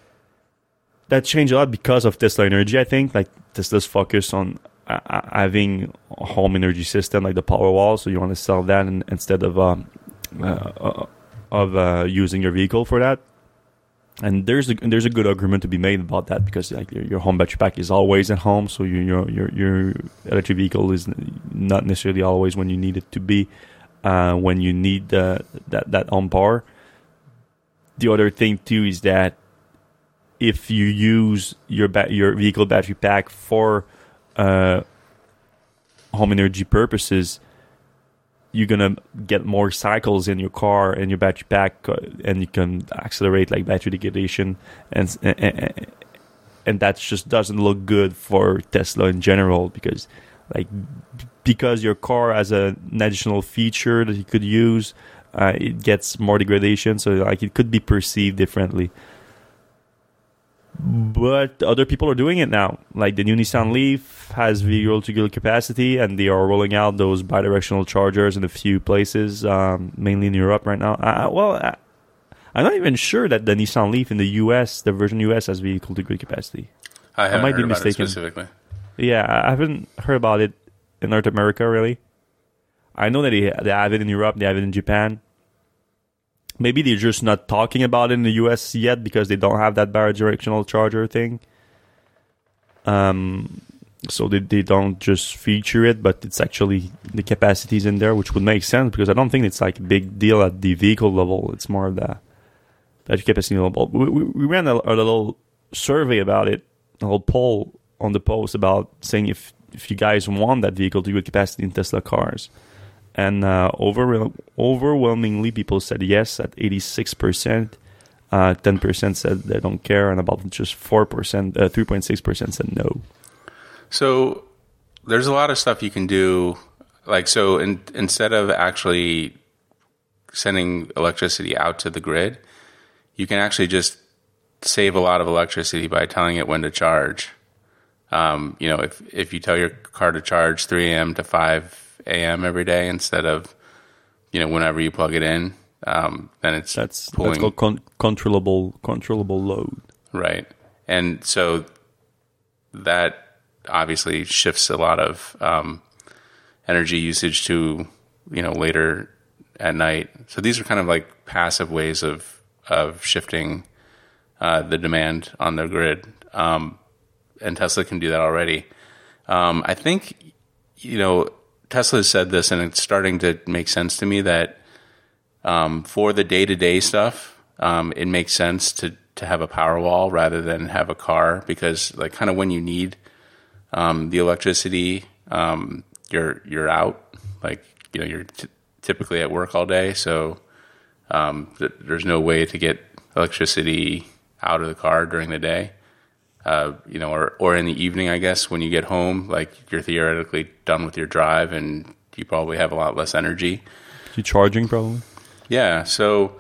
that changed a lot because of Tesla Energy, I think. Like Tesla's focus on uh, having a home energy system like the Powerwall, so you want to sell that in, instead of um, uh, of uh, using your vehicle for that. And there's a, there's a good argument to be made about that, because like your, your home battery pack is always at home, so your your your, your electric vehicle is not necessarily always when you need it to be, uh, when you need uh, that that home power. The other thing too is that if you use your ba- your vehicle battery pack for uh, home energy purposes, you're gonna get more cycles in your car and your battery pack, uh, and you can accelerate like battery degradation, and, and and that just doesn't look good for Tesla in general, because like because your car has a, an additional feature that you could use, uh, it gets more degradation, so like it could be perceived differently. But other people are doing it now. Like the new Nissan Leaf has vehicle to grid capacity, and they are rolling out those bidirectional chargers in a few places, um, mainly in Europe right now. Uh, well, I, I'm not even sure that the Nissan Leaf in the U S, the version U S, has vehicle to grid capacity. I haven't I might heard be about mistaken. it specifically. Yeah, I haven't heard about it in North America, really. I know that they, they have it in Europe, they have it in Japan. Maybe they're just not talking about it in the U S yet because they don't have that bidirectional charger thing. Um, so they, they don't just feature it, but it's actually the capacities in there, which would make sense, because I don't think it's like a big deal at the vehicle level. It's more of the battery capacity in a bulb. We, we, we ran a, a little survey about it, a little poll on the post about saying if, if you guys want that vehicle to good capacity in Tesla cars. And uh, over, overwhelmingly, people said yes at eighty-six percent. Uh, ten percent said they don't care, and about just four percent, uh, three point six percent said no. So there's a lot of stuff you can do. Like, so in, instead of actually sending electricity out to the grid, you can actually just save a lot of electricity by telling it when to charge. Um, you know, if, if you tell your car to charge three a.m. to five a.m. every day instead of, you know, whenever you plug it in, um, then it's that's pulling. That's called con- controllable controllable load. Right. And so that obviously shifts a lot of um, energy usage to, you know, later at night. So these are kind of like passive ways of of shifting uh, the demand on the grid. Um, and Tesla can do that already. Um, I think, you know, Tesla has said this, and it's starting to make sense to me that um, for the day-to-day stuff, um, it makes sense to, to have a Powerwall rather than have a car, because like kind of when you need um, the electricity, um, you're you're out. Like, you know, you're t- typically at work all day, so um, th- there's no way to get electricity out of the car during the day. Uh, you know, or, or in the evening, I guess, when you get home, like you're theoretically done with your drive and you probably have a lot less energy. You charging probably? Yeah. So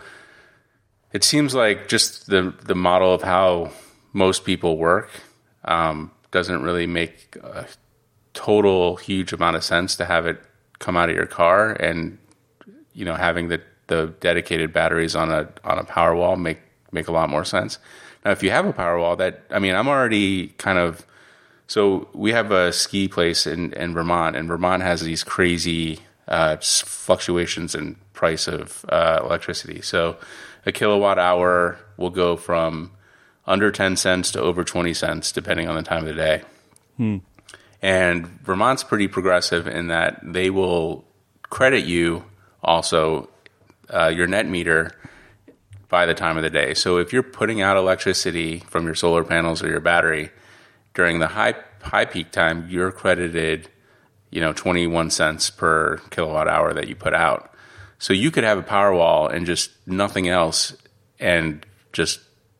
it seems like just the, the model of how most people work um, doesn't really make a total huge amount of sense to have it come out of your car, and, you know, having the, the dedicated batteries on a, on a Powerwall make, make a lot more sense. Now, if you have a Powerwall, that, I mean, I'm already kind of, so we have a ski place in, in Vermont, and Vermont has these crazy uh, fluctuations in price of uh, electricity. So a kilowatt hour will go from under ten cents to over twenty cents, depending on the time of the day. Hmm. And Vermont's pretty progressive in that they will credit you also uh, your net meter by the time of the day. So if you're putting out electricity from your solar panels or your battery during the high high peak time, you're credited, you know, twenty-one cents per kilowatt hour that you put out. So you could have a Powerwall and just nothing else, and just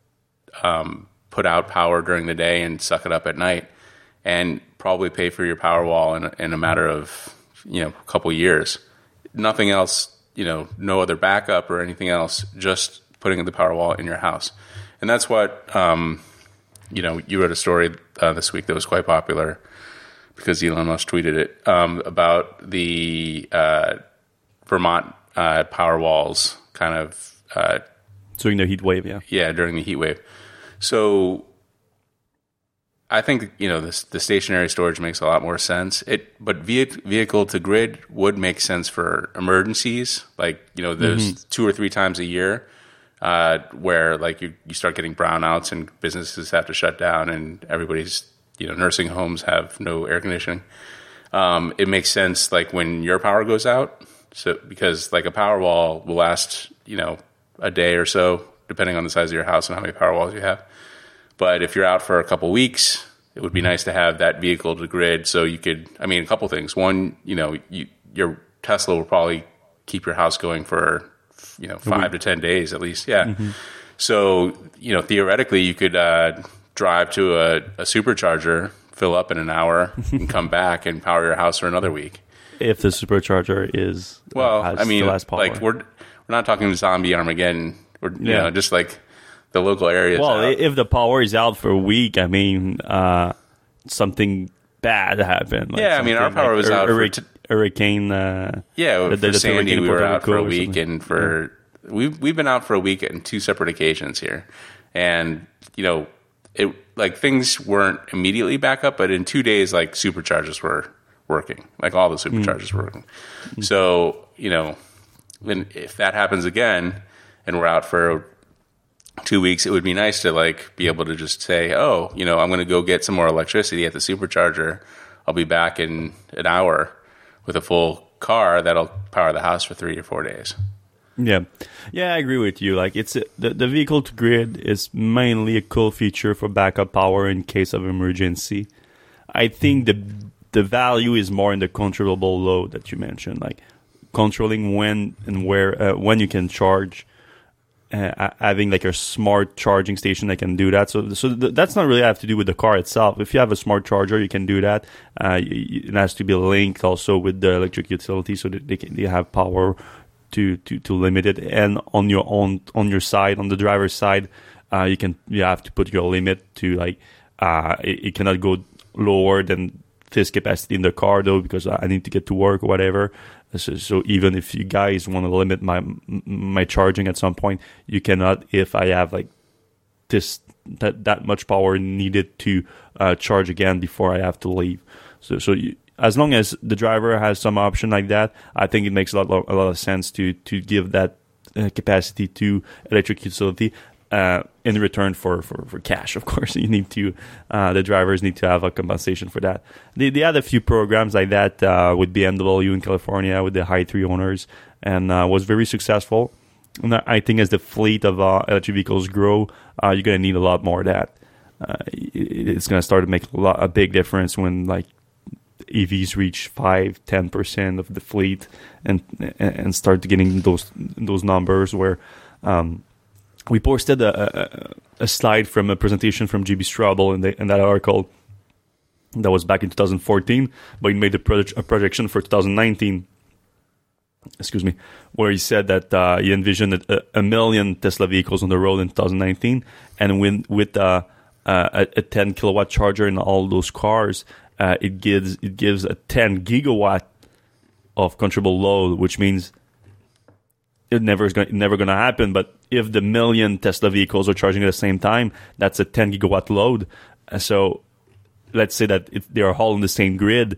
um, put out power during the day and suck it up at night, and probably pay for your Powerwall in, in a matter of, you know, a couple years. Nothing else, you know, no other backup or anything else, just putting the Powerwall in your house. And that's what, um, you know, you wrote a story uh, this week that was quite popular because Elon Musk tweeted it, um, about the uh, Vermont uh, Powerwalls kind of... Uh, during the heat wave, yeah. Yeah, during the heat wave. So I think, you know, this, the stationary storage makes a lot more sense. It, but vehicle, vehicle to grid would make sense for emergencies, like, you know, those mm-hmm. two or three times a year. Uh, where like you, you start getting brownouts and businesses have to shut down and everybody's, you know, nursing homes have no air conditioning. Um, it makes sense like when your power goes out. So because like a Powerwall will last, you know, a day or so, depending on the size of your house and how many Powerwalls you have. But if you're out for a couple weeks, it would be nice to have that vehicle to grid. So you could, I mean, a couple things. One, you know, you, your Tesla will probably keep your house going for, you know, five to ten days at least. Yeah. Mm-hmm. So, you know, theoretically you could uh, drive to a, a supercharger, fill up in an hour and come back and power your house for another week. If the supercharger is, well, uh, I mean, like we're, we're not talking zombie Armageddon. We're, you yeah. know, just like the local areas. Well, out. If the power is out for a week, I mean, uh, something bad happened. Like yeah. I mean, our power like was a, out a, for, t- hurricane. Uh, yeah. The, for the Sandy, we were out for a week, something. and for, yeah. we've, we've been out for a week on two separate occasions here. And, you know, it, like things weren't immediately back up, but in two days, like superchargers were working, like all the superchargers mm. were working. Mm. So, you know, when, if that happens again and we're out for two weeks, it would be nice to like be able to just say, oh, you know, I'm going to go get some more electricity at the supercharger. I'll be back in an hour with a full car that'll power the house for three or four days. Yeah, yeah, I agree with you. Like it's a, the the vehicle to grid is mainly a cool feature for backup power in case of emergency. I think the the value is more in the controllable load that you mentioned, like controlling when and where uh, when you can charge. Uh, having like a smart charging station that can do that. So, so th- that's not really have to do with the car itself. If you have a smart charger, you can do that. Uh, it has to be linked also with the electric utility so that they can they have power to, to, to limit it. And on your own on your side, on the driver's side, uh, you can you have to put your limit to like uh, it, it cannot go lower than this capacity in the car though because I need to get to work or whatever. So, so even if you guys want to limit my my charging at some point, you cannot if I have like this that that much power needed to uh, charge again before I have to leave. So so you, as long as the driver has some option like that, I think it makes a lot a lot of sense to to give that uh, capacity to electric utility. Uh, in return for, for, for cash, of course, you need to uh, the drivers need to have a compensation for that. They, they had a few programs like that uh, with B M W in California with the i three owners, and uh, was very successful. And I think as the fleet of uh, electric vehicles grow, uh, you're going to need a lot more of that. Uh, it, it's going to start to make a, lot, a big difference when like E Vs reach five, ten percent of the fleet, and and start getting those those numbers where. Um, We posted a, a, a slide from a presentation from J B Straubel in, the, in that article that was back in two thousand fourteen, but he made a, proje- a projection for two thousand nineteen, excuse me, where he said that uh, he envisioned a, a million Tesla vehicles on the road in two thousand nineteen, and when, with uh, uh, a, a ten kilowatt charger in all those cars, uh, it gives it gives a ten gigawatt of controllable load, which means it never is going, never going to happen. But if the million Tesla vehicles are charging at the same time, that's a ten gigawatt load. So let's say that if they are all in the same grid,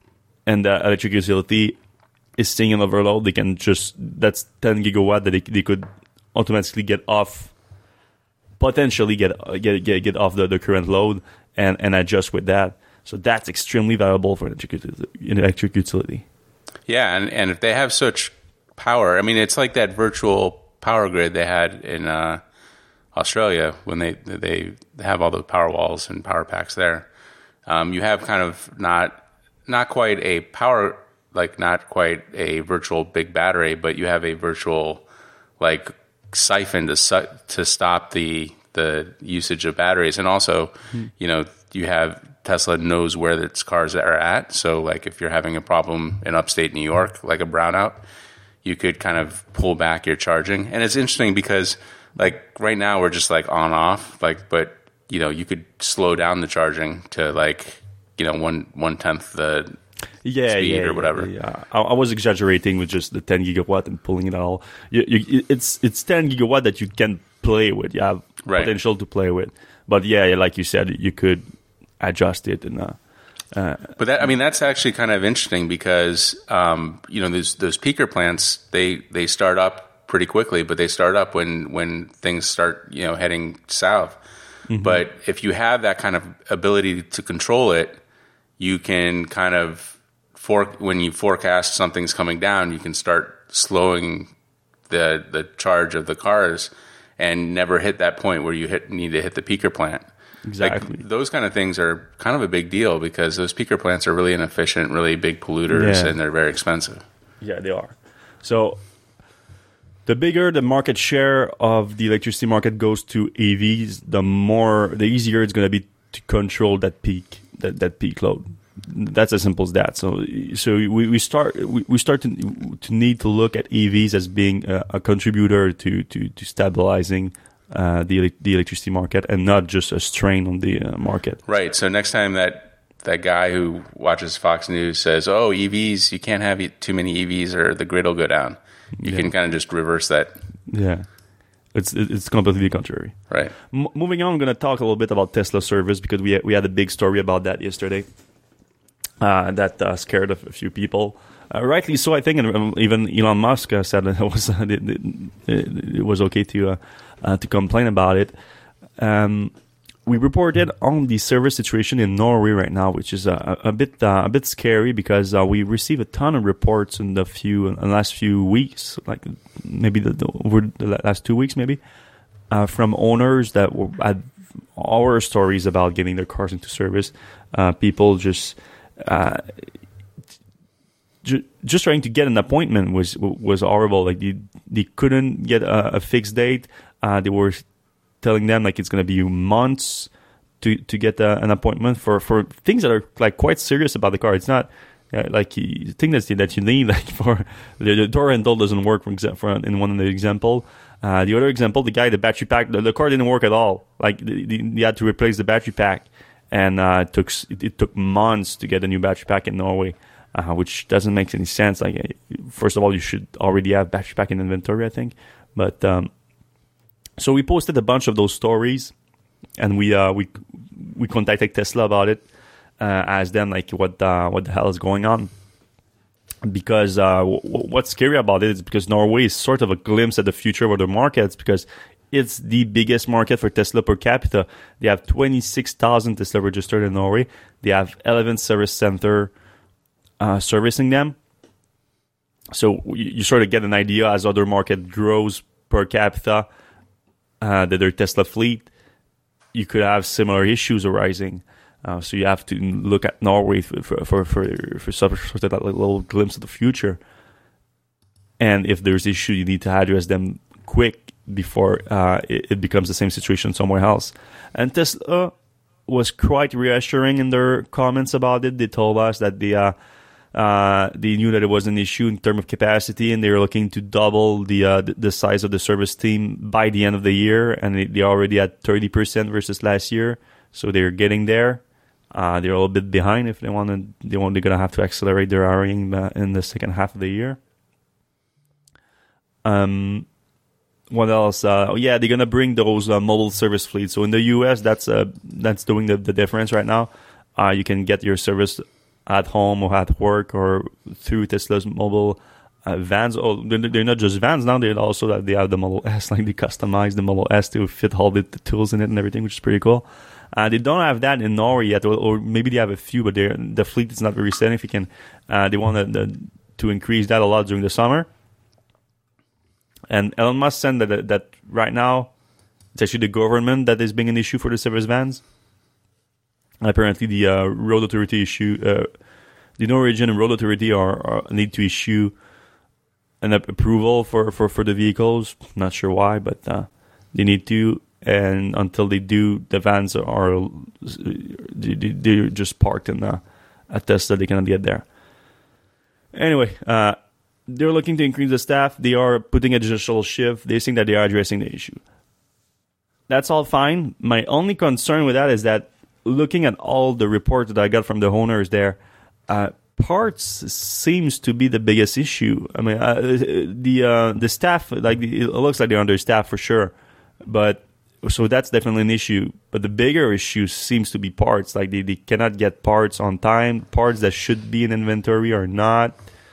and the electric utility is seeing an overload, they can just that's ten gigawatt that they, they could automatically get off, potentially get get get, get off the, the current load and, and adjust with that. So that's extremely valuable for an electric utility. Yeah, and, and if they have such power, I mean, it's like that virtual power grid they had in uh, Australia when they they have all the power walls and power packs there. Um, you have kind of not not quite a power, like not quite a virtual big battery, but you have a virtual like siphon to su- to stop the the usage of batteries, and also, mm. you know, you have Tesla knows where its cars are at. So, like, if you're having a problem in upstate New York, like a brownout, you could kind of pull back your charging. And it's interesting because, like, right now we're just like on off, like, but you know, you could slow down the charging to like, you know, one one tenth the yeah, speed yeah, or whatever. Yeah, yeah. I, I was exaggerating with just the ten gigawatt and pulling it all. You, you, it's it's ten gigawatt that you can play with. You have right. potential to play with, but yeah, like you said, you could adjust it and. Uh, uh, but that, I mean, that's actually kind of interesting because um, you know, those those peaker plants, they they start up pretty quickly, but they start up when when things start, you know, heading south. Mm-hmm. But if you have that kind of ability to control it, you can kind of for when you forecast something's coming down, you can start slowing the the charge of the cars and never hit that point where you hit need to hit the peaker plant. Exactly. Like, those kind of things are kind of a big deal because those peaker plants are really inefficient, really big polluters, yeah. and they're very expensive. Yeah, they are. So the bigger the market share of the electricity market goes to E Vs, the more, the easier it's going to be to control that peak, that, that peak load. That's as simple as that. So, so we, we start we, we start to to need to look at E Vs as being a, a contributor to to to stabilizing uh, the the electricity market and not just a strain on the uh, market. Right. So next time that that guy who watches Fox News says, "Oh, E Vs, you can't have too many E Vs or the grid will go down," you yeah. can kind of just reverse that. Yeah. It's it's completely contrary. Right. M- moving on, I'm going to talk a little bit about Tesla service because we we had a big story about that yesterday. Uh, that uh, scared a, f- a few people, uh, rightly so. I think, and even Elon Musk uh, said it was uh, it, it, it was okay to uh, uh, to complain about it. Um, we reported on the service situation in Norway right now, which is a, a bit uh, a bit scary because uh, we received a ton of reports in the few in the last few weeks, like maybe the, the, over the last two weeks, maybe uh, from owners that were, had horror stories about getting their cars into service. Uh, people just uh, j- just trying to get an appointment was was horrible. Like they they couldn't get a, a fixed date. Uh, they were telling them like it's going to be months to to get uh, an appointment for, for things that are like quite serious about the car. It's not uh, like the thing that's that you need like for the, the door handle doesn't work for example in one of the example. Uh, the other example, the guy the battery pack the, the car didn't work at all. Like the, the, they had to replace the battery pack, and uh, it took it, it took months to get a new battery pack in Norway, uh, which doesn't make any sense. Like first of all, you should already have battery pack in inventory, I think, but. Um, So we posted a bunch of those stories, and we uh, we we contacted Tesla about it, uh, asked them like what uh, what the hell is going on, because uh, w- what's scary about it is because Norway is sort of a glimpse at the future of other markets because it's the biggest market for Tesla per capita. They have twenty-six thousand Tesla registered in Norway. They have eleven service center uh, servicing them. So you, you sort of get an idea as other market grows per capita. Uh, that their Tesla fleet, you could have similar issues arising. Uh, so you have to look at Norway for for for, for, for sort of that little glimpse of the future. And if there's issues, you need to address them quick before uh, it, it becomes the same situation somewhere else. And Tesla was quite reassuring in their comments about it. They told us that they uh, Uh, they knew that it was an issue in terms of capacity, and they were looking to double the uh, the size of the service team by the end of the year. And they, they already had thirty percent versus last year, so they're getting there. Uh, they're a little bit behind. If they want to, they want, they're gonna have to accelerate their hiring in the second half of the year. Um, what else? Uh, oh yeah, they're gonna bring those uh, mobile service fleets. So in the U S, that's uh, that's doing the, the difference right now. Uh, you can get your service at home or at work or through Tesla's mobile uh, vans. Oh, they're, they're not just vans now. They're also that they have the Model S, like they customize the Model S to fit all the, the tools in it and everything, which is pretty cool. Uh, they don't have that in Norway yet, or, or maybe they have a few, but the fleet is not very significant. Uh, they want to, to increase that a lot during the summer. And Elon Musk said that, that right now it's actually the government that is being an issue for the service vans. Apparently, the uh, road authority issue, uh, the Norwegian road authority are, are need to issue an approval for, for, for the vehicles. Not sure why, but uh, they need to. And until they do, the vans are they, they're just parked in a, a Tesla. They cannot get there. Anyway, uh, they're looking to increase the staff. They are putting a judicial shift. They think that they are addressing the issue. That's all fine. My only concern with that is that looking at all the reports that I got from the owners there, uh, parts seems to be the biggest issue. I mean, uh, the uh, the staff, like it looks like they're understaffed for sure, but so that's definitely an issue. But the bigger issue seems to be parts. Like they, they cannot get parts on time. Parts that should be in inventory are not.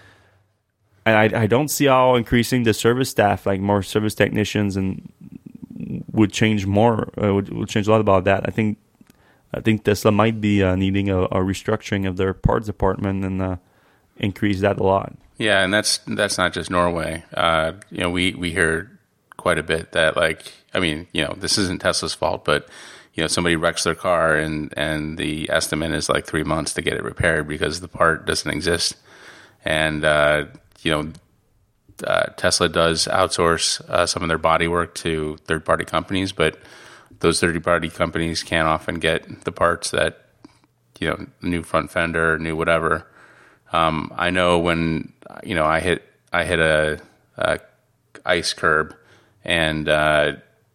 And I I don't see how increasing the service staff, like more service technicians, and would change more. Uh, would would change a lot about that. I think. I think Tesla might be uh, needing a, a restructuring of their parts department and uh, increase that a lot. Yeah, and that's that's not just Norway. Uh, you know, we, we hear quite a bit that, like, I mean, you know, this isn't Tesla's fault, but you know, somebody wrecks their car and and the estimate is like three months to get it repaired because the part doesn't exist. And uh, you know, uh, Tesla does outsource uh, some of their body work to third party companies, but those third-party companies can't often get the parts that, you know, new front fender, new whatever. Um, I know when, you know, I hit I hit a, a ice curb, and uh,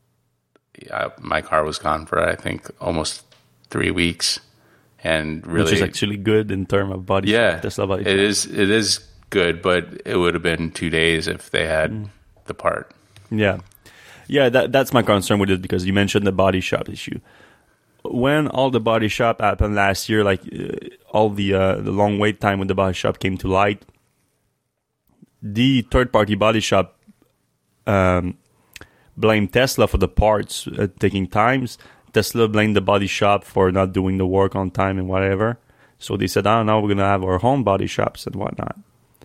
I, my car was gone for I think almost three weeks, and really, which is actually good in terms of body. Yeah, Tesla body. It is. It is good, but it would have been two days if they had mm. the part. Yeah. Yeah, that, that's my concern with it because you mentioned the body shop issue. When all the body shop happened last year, like uh, all the uh, the long wait time when the body shop came to light, the third-party body shop um, blamed Tesla for the parts uh, taking times. Tesla blamed the body shop for not doing the work on time and whatever. So they said, oh, now we're going to have our own body shops and whatnot.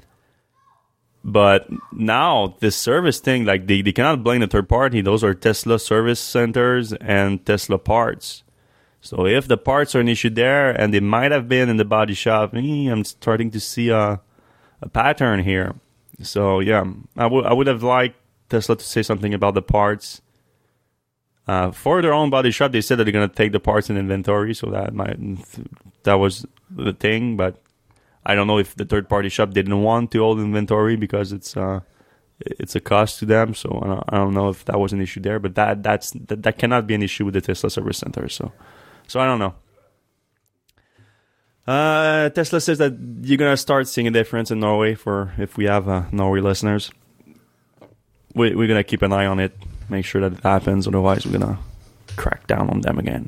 But now this service thing, like they, they cannot blame the third party. Those are Tesla service centers and Tesla parts. So if the parts are an issue there, and they might have been in the body shop, eh, I'm starting to see a, a pattern here. So yeah, I would I would have liked Tesla to say something about the parts. Uh, for their own body shop, they said that they're going to take the parts in inventory, so that might that was the thing. But I don't know if the third party shop didn't want to hold inventory because it's uh, it's a cost to them. So I don't, I don't know if that was an issue there. But that that's that, that cannot be an issue with the Tesla service center. So so I don't know. Uh, Tesla says that you're going to start seeing a difference in Norway for if we have uh, Norway listeners. We, we're going to keep an eye on it. Make sure that it happens, otherwise we're gonna crack down on them again.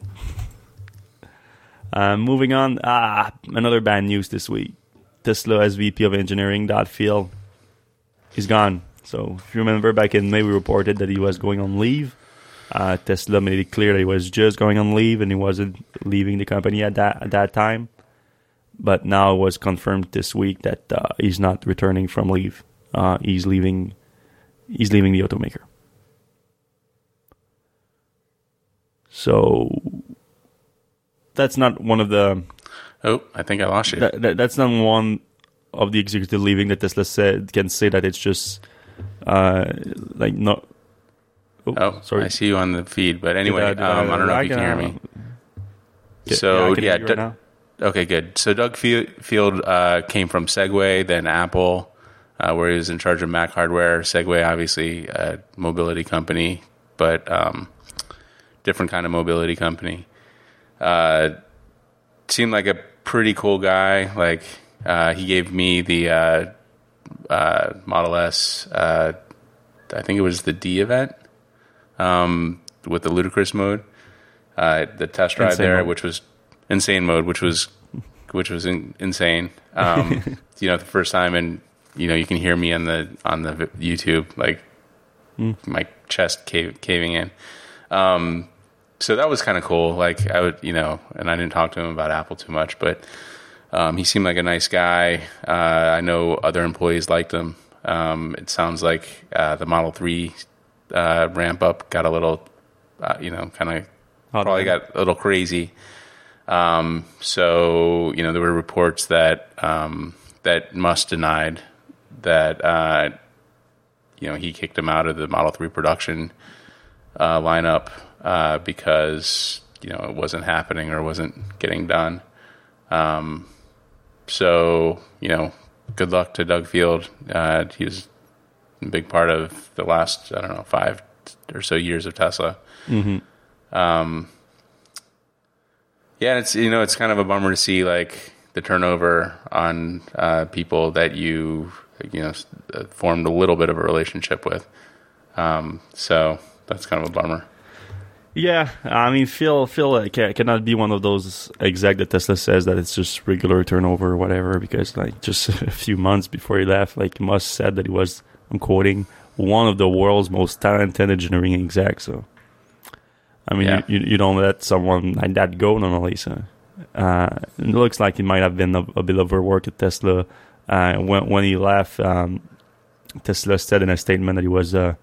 Uh, moving on, ah, another bad news this week. Tesla S V P of Engineering, Todd Field, is gone. So if you remember back in May, we reported that he was going on leave. Uh, Tesla made it clear that he was just going on leave and he wasn't leaving the company at that at that time. But now it was confirmed this week that uh, he's not returning from leave. Uh, he's leaving. He's leaving the automaker. So that's not one of the. Oh, I think I lost you. That, that, that's not one of the executive leaving that Tesla said can say that it's just uh, like not. Oh, oh, sorry. I see you on the feed, but anyway, did I, did um, I, I don't know I if you can hear me. Get, so yeah, yeah, Doug, right now. Okay, good. So Doug Field uh, came from Segway, then Apple, uh, where he was in charge of Mac hardware. Segway, obviously, a mobility company, but. Um, different kind of mobility company. Uh, seemed like a pretty cool guy. Like uh, he gave me the uh, uh, Model S. Uh, I think it was the D event um, with the ludicrous mode. Uh, the test drive insane there, mode. which was insane mode, which was which was in, insane. Um, you know, the first time, and you know, you can hear me on the on the YouTube, like mm. my chest cave, caving in. Um, So that was kind of cool. Like I would, you know, and I didn't talk to him about Apple too much, but um, he seemed like a nice guy. Uh, I know other employees liked him. Um, it sounds like uh, the Model three uh, ramp up got a little, uh, you know, kind of probably got a little crazy. Um, so you know, there were reports that um, that Musk denied that uh, you know he kicked him out of the Model three production uh, lineup. Uh, because, you know, it wasn't happening or wasn't getting done. Um, so, you know, good luck to Doug Field. Uh, he was a big part of the last, I don't know, five or so years of Tesla. Mm-hmm. Um, yeah, it's, you know, it's kind of a bummer to see, like, the turnover on uh, people that you, you know, formed a little bit of a relationship with. Um, so that's kind of a bummer. Yeah, I mean, Phil, Phil cannot be one of those exec that Tesla says that it's just regular turnover or whatever, because like just a few months before he left, like Musk said that he was, I'm quoting, one of the world's most talented engineering execs. So, I mean, yeah. you, you don't let someone like that go normally. So, uh, it looks like it might have been a, a bit overworked at Tesla. Uh, when when he left, um, Tesla said in a statement that he was. Uh,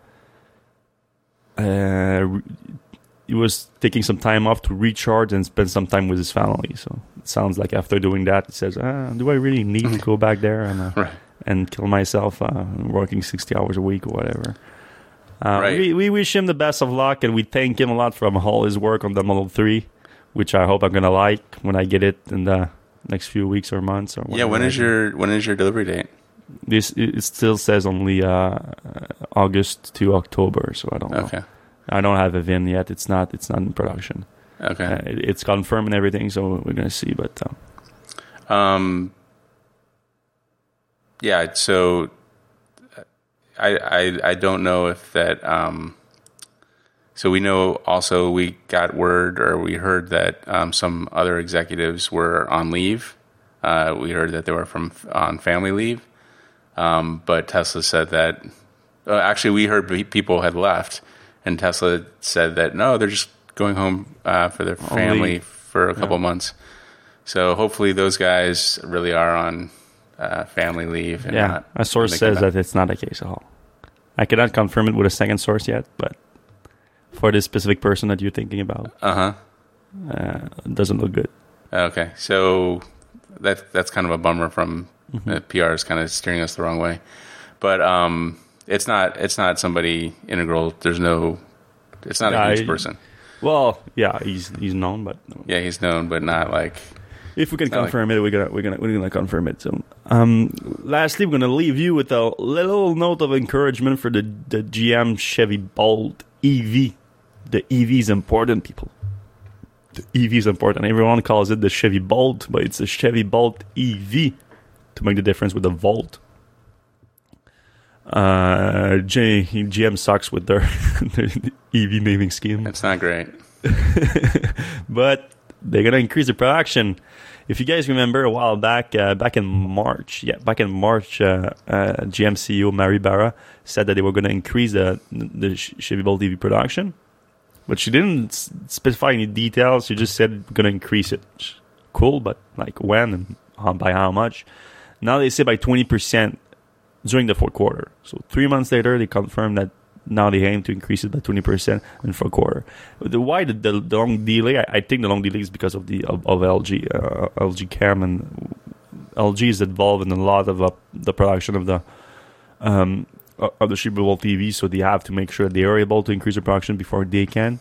uh, He was taking some time off to recharge and spend some time with his family. So it sounds like after doing that, he says, ah, do I really need to go back there and uh, right. and kill myself uh, working sixty hours a week or whatever? Uh, right. we, we wish him the best of luck, and we thank him a lot for all his work on the Model three, which I hope I'm going to like when I get it in the next few weeks or months. Or yeah, when is your when is your delivery date? This It still says only uh, August to October, so I don't know. Okay. I don't have a V I N yet. It's not. It's not in production. Okay. Uh, it, it's confirmed and everything, so we're gonna see. But uh. um, yeah. So I, I I don't know if that. Um, so we know also we got word or we heard that um, some other executives were on leave. Uh, we heard that they were from on family leave, um, but Tesla said that. Uh, actually, we heard people had left. And Tesla said that, no, they're just going home uh, for their family for a couple yeah. months. So hopefully those guys really are on uh, family leave. And yeah, not, a source says that it's not the case at all. I cannot confirm it with a second source yet, but for this specific person that you're thinking about, uh-huh. uh, it doesn't look good. Okay, so that that's kind of a bummer from mm-hmm. uh, P R is kind of steering us the wrong way. But um, it's not it's not somebody integral. There's no, it's not yeah, a huge I, person. Well, yeah, he's he's known, but yeah, he's known, but not like. If we can confirm like, it, we're gonna we're gonna we're gonna confirm it. So, um, lastly, we're gonna leave you with a little note of encouragement for the the G M Chevy Bolt E V. The E V is important, people. The E V is important. Everyone calls it the Chevy Bolt, but it's a Chevy Bolt E V to make the difference with the Volt. Uh, G, G M sucks with their, their E V naming scheme. It's not great, but they're gonna increase the production. If you guys remember a while back, uh, back in March, yeah, back in March, uh, uh, G M C E O Mary Barra said that they were going to increase the the Chevy Bolt E V production, but she didn't specify any details. She just said we're going to increase it. Cool, but like when and how, by how much? Now they say by twenty percent during the fourth quarter. So three months later, they confirmed that now they aim to increase it by twenty percent in the fourth quarter. The, why the, the, the long delay? I, I think the long delay is because of the of, of L G, uh, L G Chem, and L G is involved in a lot of uh, the production of the um, of the Chevy Bolt T V, so they have to make sure they are able to increase the production before they can.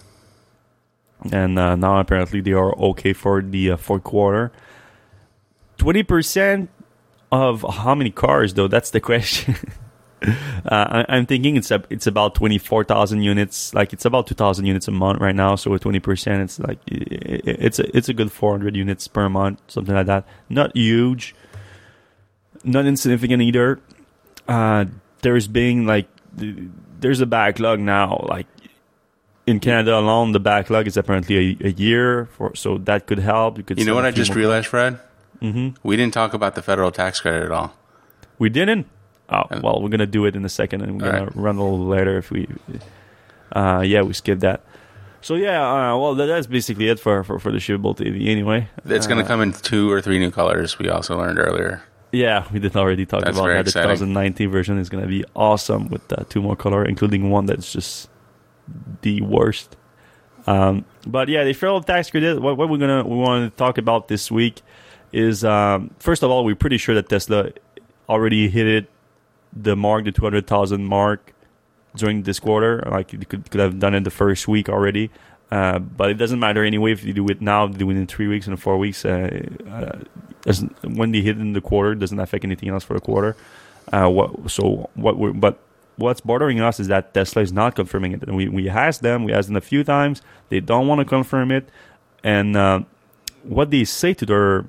And uh, now apparently they are okay for the uh, fourth quarter. twenty percent of how many cars, though? That's the question. Uh, I, I'm thinking it's a, it's about twenty-four thousand units. Like it's about two thousand units a month right now. So with twenty percent, it's like it, it's a it's a good four hundred units per month, something like that. Not huge, not insignificant either. Uh, there's being like there's a backlog now. Like in Canada alone, the backlog is apparently a, a year. For so that could help. You could. You know what I just realized, Fred? Mm-hmm. We didn't talk about the federal tax credit at all. We didn't. Oh, well, we're going to do it in a second, and we're going right. to run a little later if we... Uh, yeah, we skipped that. So, yeah, uh, well, that, that's basically it for, for, for the Chevy Bolt T V anyway. It's uh, going to come in two or three new colors, we also learned earlier. Yeah, we did already talk that's about that. Exciting. The twenty nineteen version is going to be awesome with uh, two more colors, including one that's just the worst. Um, but, yeah, the federal tax credit, what, what we're gonna we want to talk about this week is, um, first of all, we're pretty sure that Tesla already hit it, the mark, the two hundred thousand mark during this quarter. Like you could, could have done it the first week already. Uh, but it doesn't matter anyway if you do it now, do it in three weeks and four weeks. Uh, uh, when they hit in the quarter, it doesn't affect anything else for the quarter. Uh, what, so what we're, but what's bothering us is that Tesla is not confirming it. And we, we asked them, we asked them a few times, they don't want to confirm it. And uh, what they say to their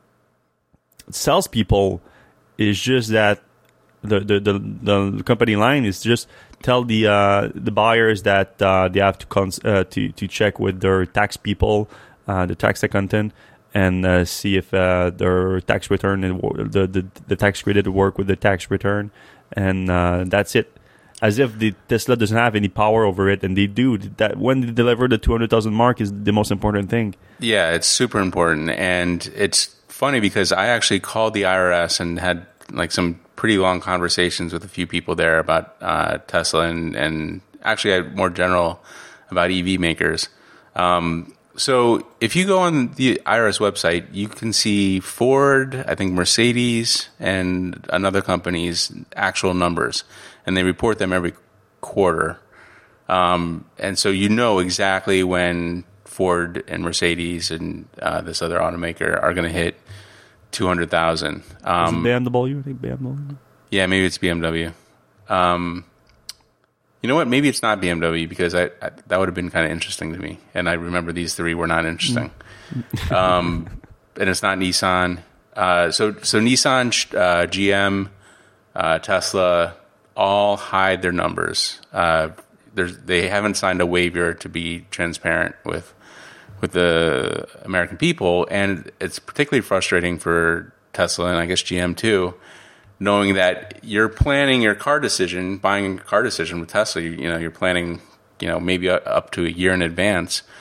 salespeople is just that The, the the the company line is just tell the uh, the buyers that uh, they have to cons- uh, to to check with their tax people, uh, the tax accountant, and uh, see if uh, their tax return and the, the the tax credit work with the tax return, and uh, that's it. As if the Tesla doesn't have any power over it, and they do. That when they deliver the two hundred thousand mark is the most important thing. Yeah, it's super important, and it's funny because I actually called the I R S and had like some pretty long conversations with a few people there about uh, Tesla and, and actually I had more general about E V makers. Um, so if you go on the I R S website, you can see Ford, I think Mercedes, and another company's actual numbers, and they report them every quarter. Um, and so you know exactly when Ford and Mercedes and uh, this other automaker are going to hit two hundred thousand. Um, Is it B M W? I think B M W. Yeah, maybe it's B M W. Um, you know what? Maybe it's not B M W because I, I that would have been kind of interesting to me. And I remember these three were not interesting. um, and it's not Nissan. Uh, so so Nissan, uh, G M, uh, Tesla, all hide their numbers. Uh, there's they haven't signed a waiver to be transparent with. with the American people, and it's particularly frustrating for Tesla and I guess G M too, knowing that you're planning your car decision, buying a car decision with Tesla, you, you know, you're planning, you know, maybe up to a year in advance,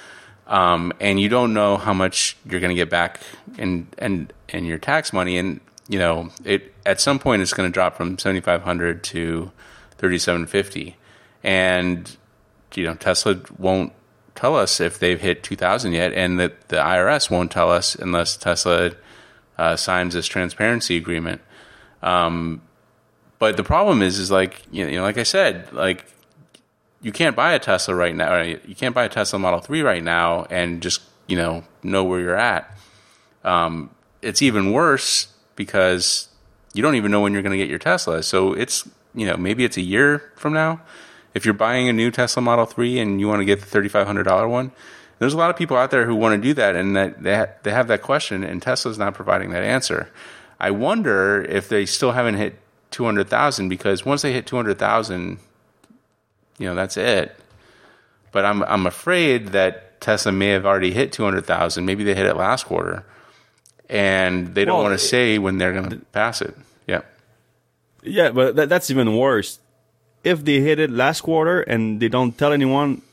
um, and you don't know how much you're going to get back in and in your tax money, and you know it at some point it's going to drop from seventy-five hundred to thirty-seven fifty, and you know Tesla won't tell us if they've hit two thousand yet, and that the I R S won't tell us unless Tesla uh, signs this transparency agreement. Um, but the problem is, is like you know, like I said, like you can't buy a Tesla right now. Or you can't buy a Tesla Model three right now and just you know know where you're at. Um, it's even worse because you don't even know when you're going to get your Tesla. So it's you know maybe it's a year from now. If you're buying a new Tesla Model three and you want to get the thirty-five hundred dollars one, there's a lot of people out there who want to do that, and that they, ha- they have that question, and Tesla's not providing that answer. I wonder if they still haven't hit two hundred thousand, because once they hit two hundred thousand, you know, that's it. But I'm I'm afraid that Tesla may have already hit two hundred thousand. Maybe they hit it last quarter, and they don't well, want to say when they're going to pass it. Yeah. Yeah, but that, that's even worse. If they hit it last quarter and they don't tell anyone,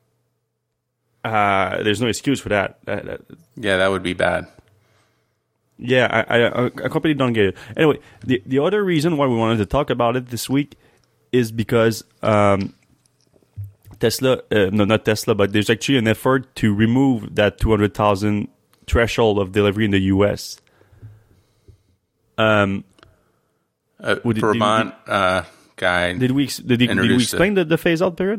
uh, there's no excuse for that. that, that yeah, that would be bad. Yeah, I, I, I completely don't get it. Anyway, the, the other reason why we wanted to talk about it this week is because um, Tesla, uh, no, not Tesla, but there's actually an effort to remove that two hundred thousand threshold of delivery in the U S. Um, uh, Vermont... Uh, guy did we did, he, did we explain the, the phase out period?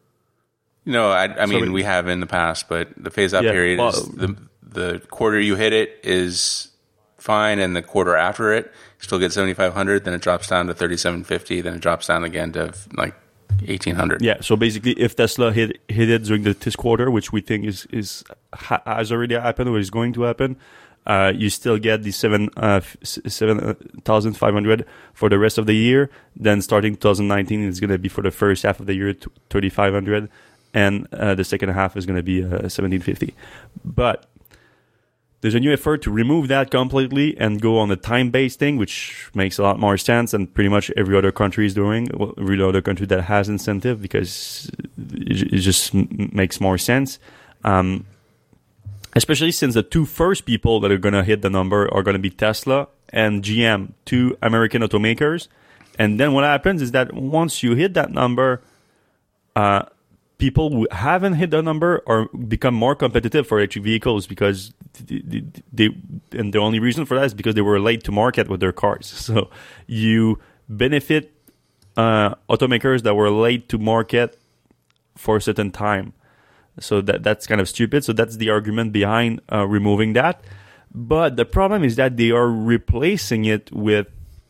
No, I, I mean so we have in the past, but the phase out yeah, period well, is the the quarter you hit it is fine, and the quarter after it you still get seventy-five hundred. Then it drops down to thirty-seven fifty. Then it drops down again to like eighteen hundred. Yeah. So basically, if Tesla hit hit it during the this quarter, which we think is is has already happened or is going to happen. Uh, you still get the seven uh, seven thousand five hundred for the rest of the year. Then starting twenty nineteen is going to be for the first half of the year thirty five hundred, and uh, the second half is going to be uh, seventeen fifty. But there's a new effort to remove that completely and go on a time based thing, which makes a lot more sense, and pretty much every other country is doing. Well, every other country that has incentive, because it, it just m- makes more sense. Um, Especially since the two first people that are going to hit the number are going to be Tesla and G M, two American automakers. And then what happens is that once you hit that number, uh, people who haven't hit the number are become more competitive for electric vehicles, because they, they and the only reason for that is because they were late to market with their cars. So you benefit uh, automakers that were late to market for a certain time. So that that's kind of stupid. So that's the argument behind uh, removing that. But the problem is that they are replacing it with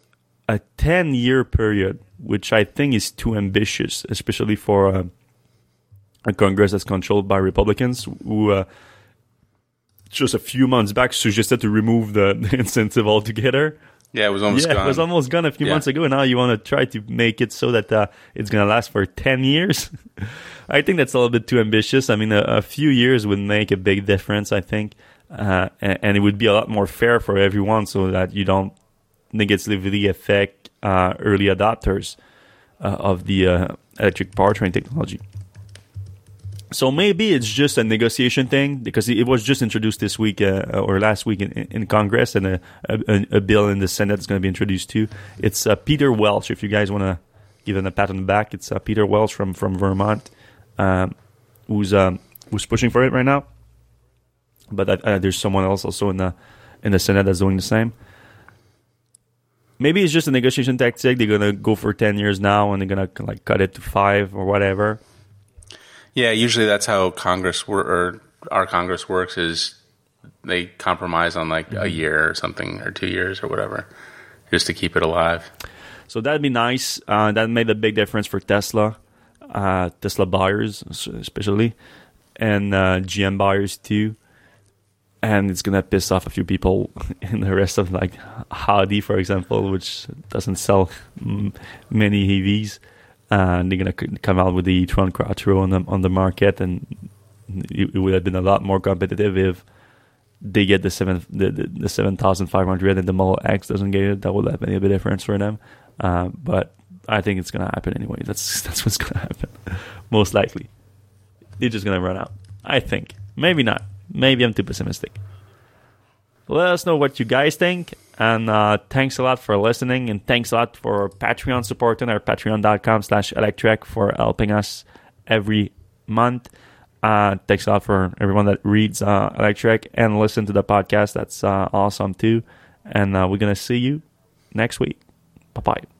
a ten-year period, which I think is too ambitious, especially for uh, a Congress that's controlled by Republicans, who uh, just a few months back suggested to remove the, the incentive altogether. Yeah, it was almost yeah, gone. It was almost gone a few yeah. months ago, and now you want to try to make it so that uh, it's going to last for ten years. I think that's a little bit too ambitious. I mean, a, a few years would make a big difference, I think, uh, and, and it would be a lot more fair for everyone, so that you don't negatively affect uh, early adopters uh, of the uh, electric powertrain technology. So maybe it's just a negotiation thing, because it was just introduced this week uh, or last week in, in Congress, and a, a, a bill in the Senate is going to be introduced too. It's uh, Peter Welch. If you guys want to give him a pat on the back, it's uh, Peter Welch from, from Vermont, um, who's um, who's pushing for it right now. But uh, there's someone else also in the in the Senate that's doing the same. Maybe it's just a negotiation tactic. They're going to go for ten years now, and they're going to like cut it to five or whatever. Yeah, usually that's how Congress wor- or our Congress works, is they compromise on like a year or something, or two years or whatever, just to keep it alive. So that'd be nice. Uh, that made a big difference for Tesla, uh, Tesla buyers especially, and uh, G M buyers too. And it's gonna piss off a few people in the rest of like Audi, for example, which doesn't sell m- many E Vs. Uh, they're gonna c- come out with the e-tron Quattro on the on the market, and it, it would have been a lot more competitive if they get the seven the, the, the seven thousand five hundred and the Model X doesn't get it. That would have made a big difference for them. Uh, but I think it's gonna happen anyway. That's that's what's gonna happen, most likely. They're just gonna run out. I think Maybe not. Maybe I'm too pessimistic. Let us know what you guys think. And uh, thanks a lot for listening. And thanks a lot for Patreon supporting our patreon.com slash electrek for helping us every month. Uh, thanks a lot for everyone that reads uh, Electrek and listen to the podcast. That's uh, awesome too. And uh, we're going to see you next week. Bye-bye.